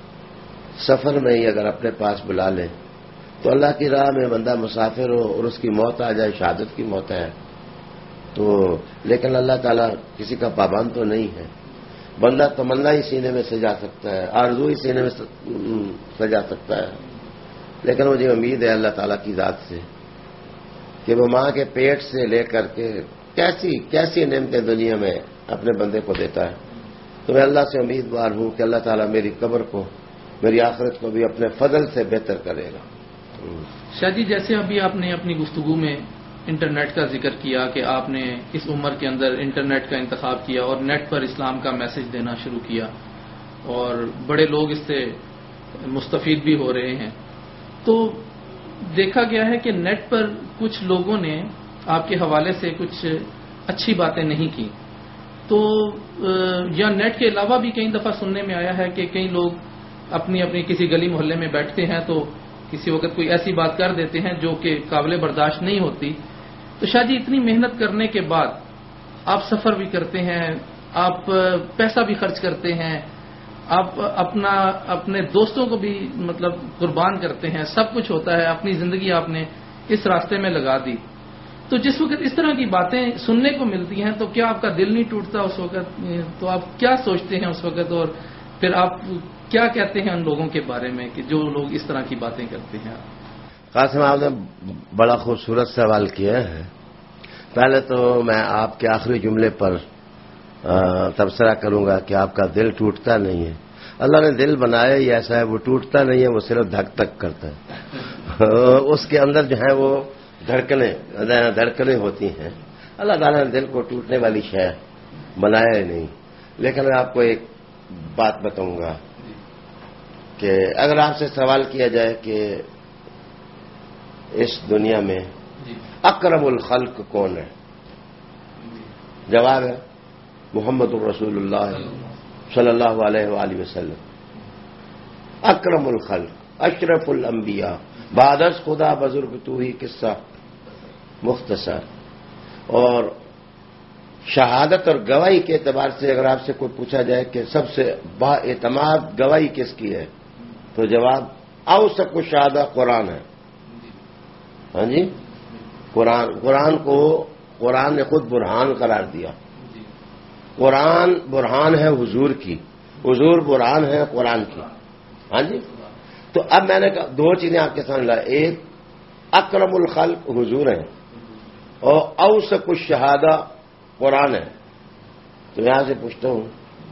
سفر میں ہی اگر اپنے پاس بلا لے تو اللہ کی راہ میں بندہ مسافر ہو اور اس کی موت آ جائے، شہادت کی موت ہے تو، لیکن اللہ تعالیٰ کسی کا پابند تو نہیں ہے. بندہ تمنا ہی سینے میں سجا سکتا ہے، آرزو ہی سینے میں سجا سکتا ہے، لیکن مجھے امید ہے اللہ تعالیٰ کی ذات سے کہ وہ ماں کے پیٹ سے لے کر کے کیسی کیسی نعمتیں دنیا میں اپنے بندے کو دیتا ہے. تو میں اللہ سے امیدوار ہوں کہ اللہ تعالیٰ میری قبر کو، میری آخرت کو بھی اپنے فضل سے بہتر کرے گا. شاہ جی، جیسے ابھی آپ نے اپنی گفتگو میں انٹرنیٹ کا ذکر کیا کہ آپ نے اس عمر کے اندر انٹرنیٹ کا انتخاب کیا اور نیٹ پر اسلام کا میسج دینا شروع کیا اور بڑے لوگ اس سے مستفید بھی ہو رہے ہیں، تو دیکھا گیا ہے کہ نیٹ پر کچھ لوگوں نے آپ کے حوالے سے کچھ اچھی باتیں نہیں کی، تو یا نیٹ کے علاوہ بھی کئی دفعہ سننے میں آیا ہے کہ کئی لوگ اپنی اپنی کسی گلی محلے میں بیٹھتے ہیں تو کسی وقت کوئی ایسی بات کر دیتے ہیں جو کہ قابل برداشت نہیں ہوتی. تو شاہ جی، اتنی محنت کرنے کے بعد آپ سفر بھی کرتے ہیں، آپ پیسہ بھی خرچ کرتے ہیں، آپ اپنے دوستوں کو بھی مطلب قربان کرتے ہیں، سب کچھ ہوتا ہے، اپنی زندگی آپ نے اس راستے میں لگا دی. تو جس وقت اس طرح کی باتیں سننے کو ملتی ہیں تو کیا آپ کا دل نہیں ٹوٹتا اس وقت؟ تو آپ کیا سوچتے ہیں اس وقت اور پھر آپ کیا کہتے ہیں ان لوگوں کے بارے میں کہ جو لوگ اس طرح کی باتیں کرتے ہیں؟ قاسم، آپ نے بڑا خوبصورت سوال کیا ہے. پہلے تو میں آپ کے آخری جملے پر تبصرہ کروں گا کہ آپ کا دل ٹوٹتا نہیں ہے. اللہ نے دل بنایا ہی ایسا ہے، وہ ٹوٹتا نہیں ہے، وہ صرف دھک دھک کرتا ہے. اس کے اندر جو ہے وہ دھڑکنیں ہوتی ہیں. اللہ تعالیٰ نے دل کو ٹوٹنے والی شے بنایا ہی نہیں. لیکن میں آپ کو ایک بات بتاؤں گا کہ اگر آپ سے سوال کیا جائے کہ اس دنیا میں اکرم الخلق کون ہے، جواب ہے محمد الرسول اللہ صلی اللہ علیہ وآلہ وسلم. اکرم الخلق، اشرف الانبیاء، بعد از خدا بزرگ تو ہی قصہ مختصر. اور شہادت اور گواہی کے اعتبار سے اگر آپ سے کوئی پوچھا جائے کہ سب سے با اعتماد گواہی کس کی ہے تو جواب اوثق الشہادہ قرآن ہے. ہاں جی، قرآن کو قرآن نے خود برہان قرار دیا. قرآن برہان ہے حضور کی، حضور برہان ہے قرآن کی. ہاں جی، تو اب میں نے دو چیزیں آپ کے سامنے لائی. ایک اکرم الخلق حضور ہیں اور اوثق الشہادہ قرآن ہے. تو یہاں سے پوچھتا ہوں،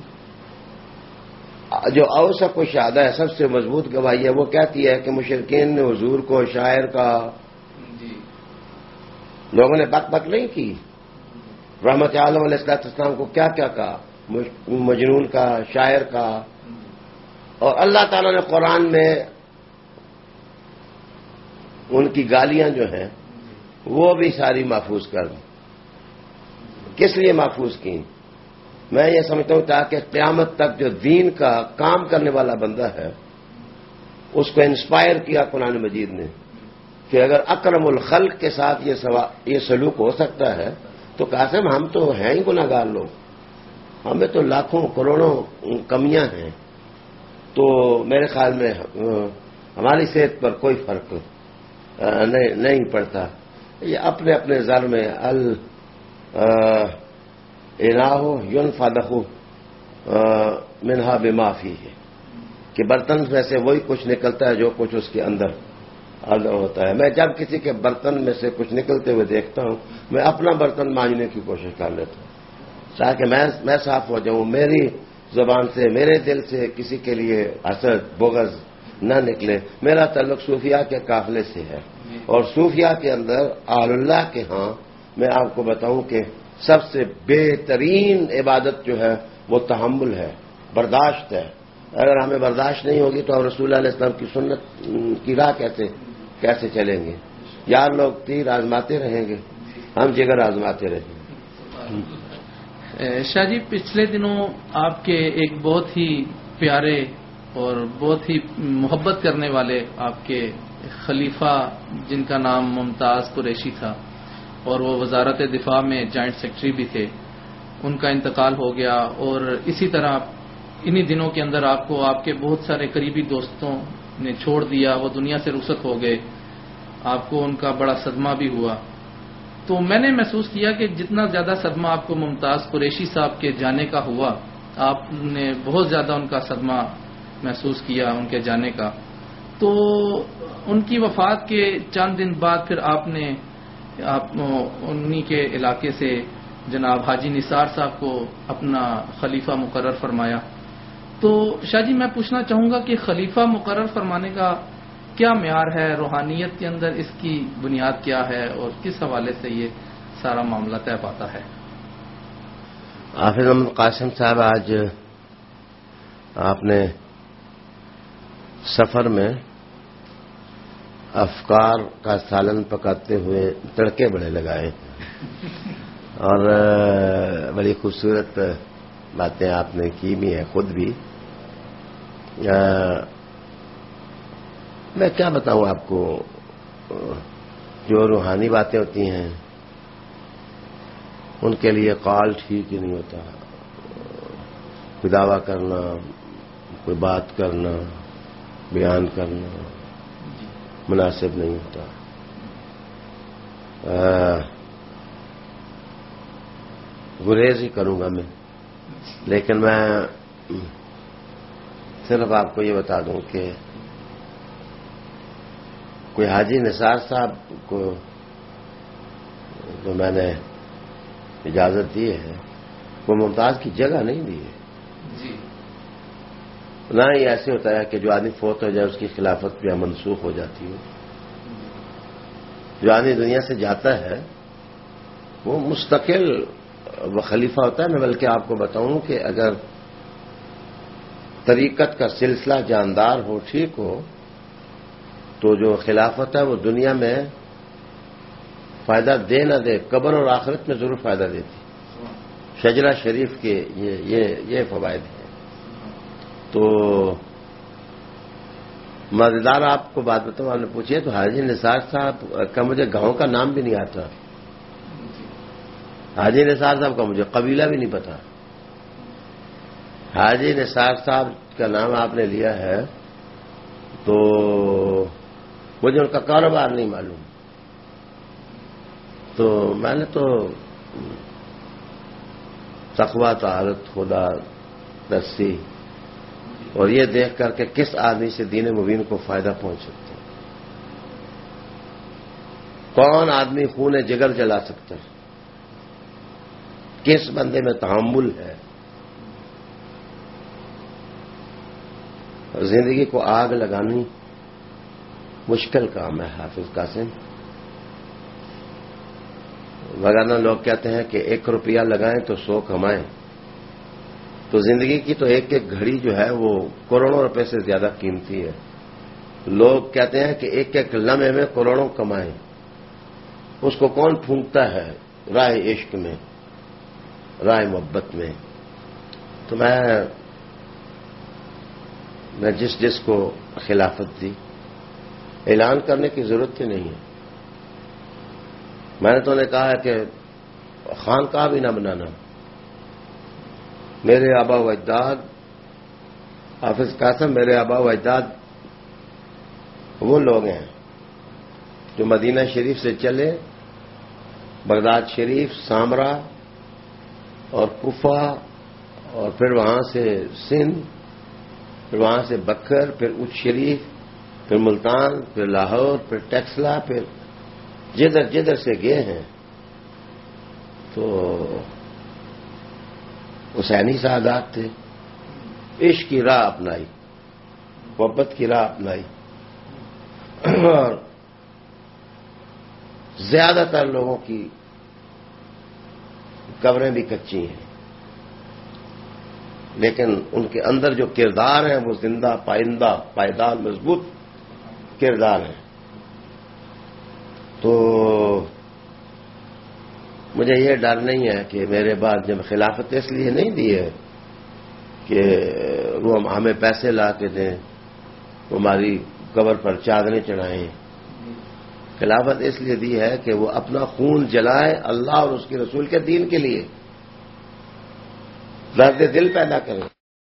جو اوثق الشہادہ ہے، سب سے مضبوط گواہی ہے، وہ کہتی ہے کہ مشرکین نے حضور کو شاعر کا، لوگوں نے بک بک نہیں کی. رحمت عالم علیہ السلام کو کیا کیا کہا، مجنون کا، شاعر کا. اور اللہ تعالیٰ نے قرآن میں ان کی گالیاں جو ہیں وہ بھی ساری محفوظ کر دی. کس لیے محفوظ کی؟ میں یہ سمجھتا ہوں تاکہ قیامت تک جو دین کا کام کرنے والا بندہ ہے اس کو انسپائر کیا قرآن مجید نے کہ اگر اکرم الخلق کے ساتھ یہ سلوک ہو سکتا ہے تو قاسم ہم تو ہیں ہی گناہگار لوگ، ہمیں تو لاکھوں کروڑوں کمیاں ہیں. تو میرے خیال میں ہماری صحت پر کوئی فرق نہیں پڑتا. یہ اپنے اپنے ذر میں الہ ينفدخ منہا بما فیہ، کہ برتن میں سے وہی کچھ نکلتا ہے جو کچھ اس کے اندر ہوتا ہے. میں جب کسی کے برتن میں سے کچھ نکلتے ہوئے دیکھتا ہوں میں اپنا برتن مانجنے کی کوشش کر لیتا ہوں تاکہ میں صاف ہو جاؤں، میری زبان سے، میرے دل سے کسی کے لیے حسد بغض نہ نکلے. میرا تعلق صوفیاء کے قافلے سے ہے اور صوفیاء کے اندر اہل اللہ کے ہاں میں آپ کو بتاؤں کہ سب سے بہترین عبادت جو ہے وہ تحمل ہے، برداشت ہے. اگر ہمیں برداشت نہیں ہوگی تو ہم رسول اللہ علیہ السلام کی سنت کی راہ کیسے چلیں گے؟ یار لوگ تیر آزماتے رہیں گے، ہم جگر آزماتے رہیں گے. شاہ جی، پچھلے دنوں آپ کے ایک بہت ہی پیارے اور بہت ہی محبت کرنے والے آپ کے خلیفہ، جن کا نام ممتاز قریشی تھا اور وہ وزارت دفاع میں جوائنٹ سیکرٹری بھی تھے، ان کا انتقال ہو گیا. اور اسی طرح انہی دنوں کے اندر آپ کو آپ کے بہت سارے قریبی دوستوں نے چھوڑ دیا، وہ دنیا سے رخصت ہو گئے. آپ کو ان کا بڑا صدمہ بھی ہوا. تو میں نے محسوس کیا کہ جتنا زیادہ صدمہ آپ کو ممتاز قریشی صاحب کے جانے کا ہوا، آپ نے بہت زیادہ ان کا صدمہ محسوس کیا ان کے جانے کا. تو ان کی وفات کے چند دن بعد پھر آپ انہی کے علاقے سے جناب حاجی نثار صاحب کو اپنا خلیفہ مقرر فرمایا. تو شاہ جی، میں پوچھنا چاہوں گا کہ خلیفہ مقرر فرمانے کا کیا معیار ہے روحانیت کے اندر، اس کی بنیاد کیا ہے اور کس حوالے سے یہ سارا معاملہ طے پاتا ہے؟ حافظ محمد قاسم صاحب، آج آپ نے سفر میں افکار کا سالن پکاتے ہوئے تڑکے بڑے لگائے اور بڑی خوبصورت باتیں آپ نے کی بھی ہیں خود بھی. میں کیا بتاؤں آپ کو، جو روحانی باتیں ہوتی ہیں ان کے لیے قال ٹھیک ہی نہیں ہوتا. کوئی دعویٰ کرنا، کوئی بات کرنا، بیان کرنا مناسب نہیں ہوتا. گریز ہی کروں گا میں، لیکن میں صرف آپ کو یہ بتا دوں کہ کوئی حاجی نثار صاحب کو جو میں نے اجازت دی ہے، وہ ممتاز کی جگہ نہیں دی ہے. جی. نہ ہی ایسے ہوتا ہے کہ جو آدمی فوت ہو جائے اس کی خلافت بھی منسوخ ہو جاتی ہے. جو آدمی دنیا سے جاتا ہے وہ مستقل وہ خلیفہ ہوتا ہے. میں بلکہ آپ کو بتاؤں کہ اگر طریقت کا سلسلہ جاندار ہو، ٹھیک ہو، تو جو خلافت ہے وہ دنیا میں فائدہ دے نہ دے، قبر اور آخرت میں ضرور فائدہ دیتی. شجرہ شریف کے یہ فوائد ہیں. تو مزیدار آپ کو بات بتاؤں، آپ نے پوچھی ہے تو حاجی نثار صاحب کا مجھے گاؤں کا نام بھی نہیں آتا. حاجی نثار صاحب کا مجھے قبیلہ بھی نہیں پتا. حاجی نثار صاحب کا نام آپ نے لیا ہے تو مجھے ان کا کاروبار نہیں معلوم. تو میں نے تو تقویٰ، طہارت، خدا رسی اور یہ دیکھ کر کے کس آدمی سے دین مبین کو فائدہ پہنچ سکتا ہے، کون آدمی خون جگر جلا سکتا ہے، کس بندے میں تحمل ہے. زندگی کو آگ لگانی مشکل کام ہے حافظ قاسم. وگرنہ لوگ کہتے ہیں کہ 1 روپیہ لگائیں تو 100 کمائیں. تو زندگی کی تو ایک ایک گھڑی جو ہے وہ کروڑوں روپے سے زیادہ قیمتی ہے. لوگ کہتے ہیں کہ ایک ایک لمحے میں کروڑوں کمائیں. اس کو کون پھونکتا ہے راہ عشق میں، راہ محبت میں. تو میں جس کو خلافت دی، اعلان کرنے کی ضرورت ہی نہیں ہے. میں نے تو انہیں کہا ہے کہ خانقاہ بھی نہ بنانا. میرے آبا و اجداد، حافظ قاسم، میرے آبا و اجداد وہ لوگ ہیں جو مدینہ شریف سے چلے، بغداد شریف، سامرا اور کوفہ، اور پھر وہاں سے سندھ، پھر وہاں سے بکر، پھر اچ شریف، پھر ملتان، پھر لاہور، پھر ٹیکسلا، پھر جدھر سے گئے ہیں. تو حسینی سعادات تھے. عشق کی راہ اپنائی، محبت کی راہ اپنائی، اور زیادہ تر لوگوں کی قبریں بھی کچی ہیں، لیکن ان کے اندر جو کردار ہیں وہ زندہ، پائندہ، پائیدار، مضبوط کردار ہیں. تو مجھے یہ ڈر نہیں ہے کہ میرے بعد جب خلافت اس لیے نہیں دی ہے کہ وہ ہمیں پیسے لا کے دیں، ہماری قبر پر چادریں چڑھائیں. خلافت اس لیے دی ہے کہ وہ اپنا خون جلائے اللہ اور اس کے رسول کے دین کے لیے، درد دل پیدا کریں.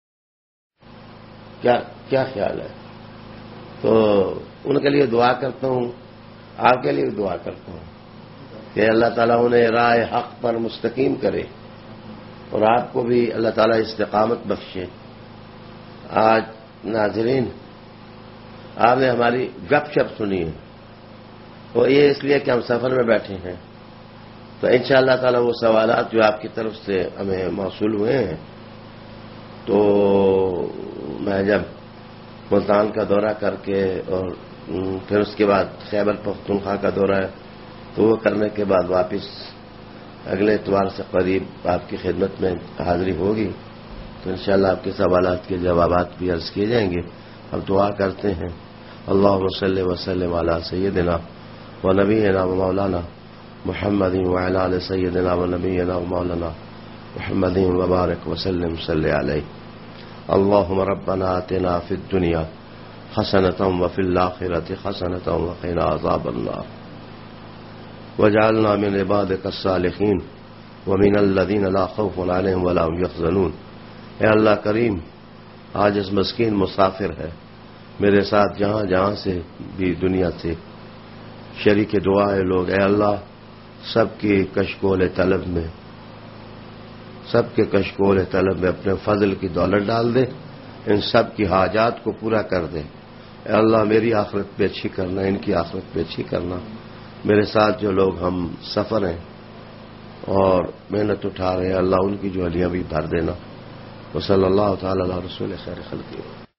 کیا خیال ہے؟ تو ان کے لیے دعا کرتا ہوں، آپ کے لیے دعا کرتا ہوں کہ اللہ تعالیٰ انہیں راہ حق پر مستقیم کرے اور آپ کو بھی اللہ تعالیٰ استقامت بخشے. آج ناظرین آپ نے ہماری گپ شپ سنی ہے، اور یہ اس لیے کہ ہم سفر میں بیٹھے ہیں، تو انشاءاللہ تعالیٰ وہ سوالات جو آپ کی طرف سے ہمیں موصول ہوئے ہیں، تو میں جب ملتان کا دورہ کر کے اور پھر اس کے بعد خیبر پختونخوا کا دورہ ہے، تو وہ کرنے کے بعد واپس اگلے اتوار سے قریب آپ کی خدمت میں حاضری ہوگی، تو انشاءاللہ آپ کے سوالات کے جوابات بھی عرض کیے جائیں گے. اب دعا کرتے ہیں. اللہم صلی وسلم علی سیدنا و نبینا و مولانا محمد وعلی آل سیدنا و نبینا و مولانا محمد وبارک وسلم صلی علیہ. اللہم ربنا آتنا فی الدنیا حسنۃ وفی الآخرۃ حسنۃ وقنا عذاب النار وجعلنا من عبادک الصالحین ومن الذین لا خوف علیہم ولا هم یحزنون. اے اللہ کریم، آج اس مسکین مسافر ہے میرے ساتھ جہاں جہاں سے بھی دنیا سے شریک دعائے لوگ، اے اللہ سب کی کشکول طلب میں، سب کے کشکول طلب میں اپنے فضل کی دولت ڈال دے، ان سب کی حاجات کو پورا کر دے. اے اللہ میری آخرت پہ اچھی کرنا، ان کی آخرت پہ اچھی کرنا. میرے ساتھ جو لوگ ہم سفر ہیں اور محنت اٹھا رہے ہیں، اللہ ان کی جو علیاں بھی بھر دینا. وصلی اللہ تعالی علی رسول خیر خلقہ.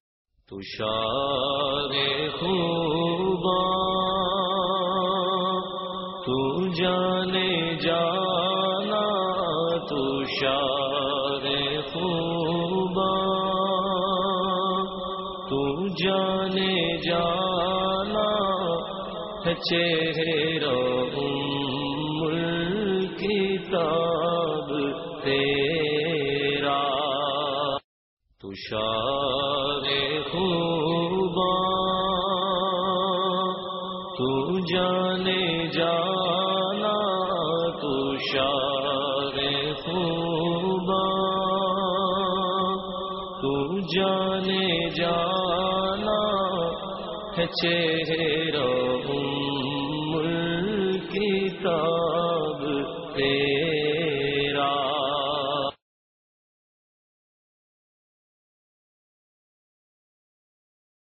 تشار خوبا تو جانے جانا، تشار خوبا تو جانے جانا ہے چہرہ الکتاب تیرا. تشار خوبا تو جانے جانا، تشار خوبا تو جانے جانا ہے چہرہ الکتاب تیرا.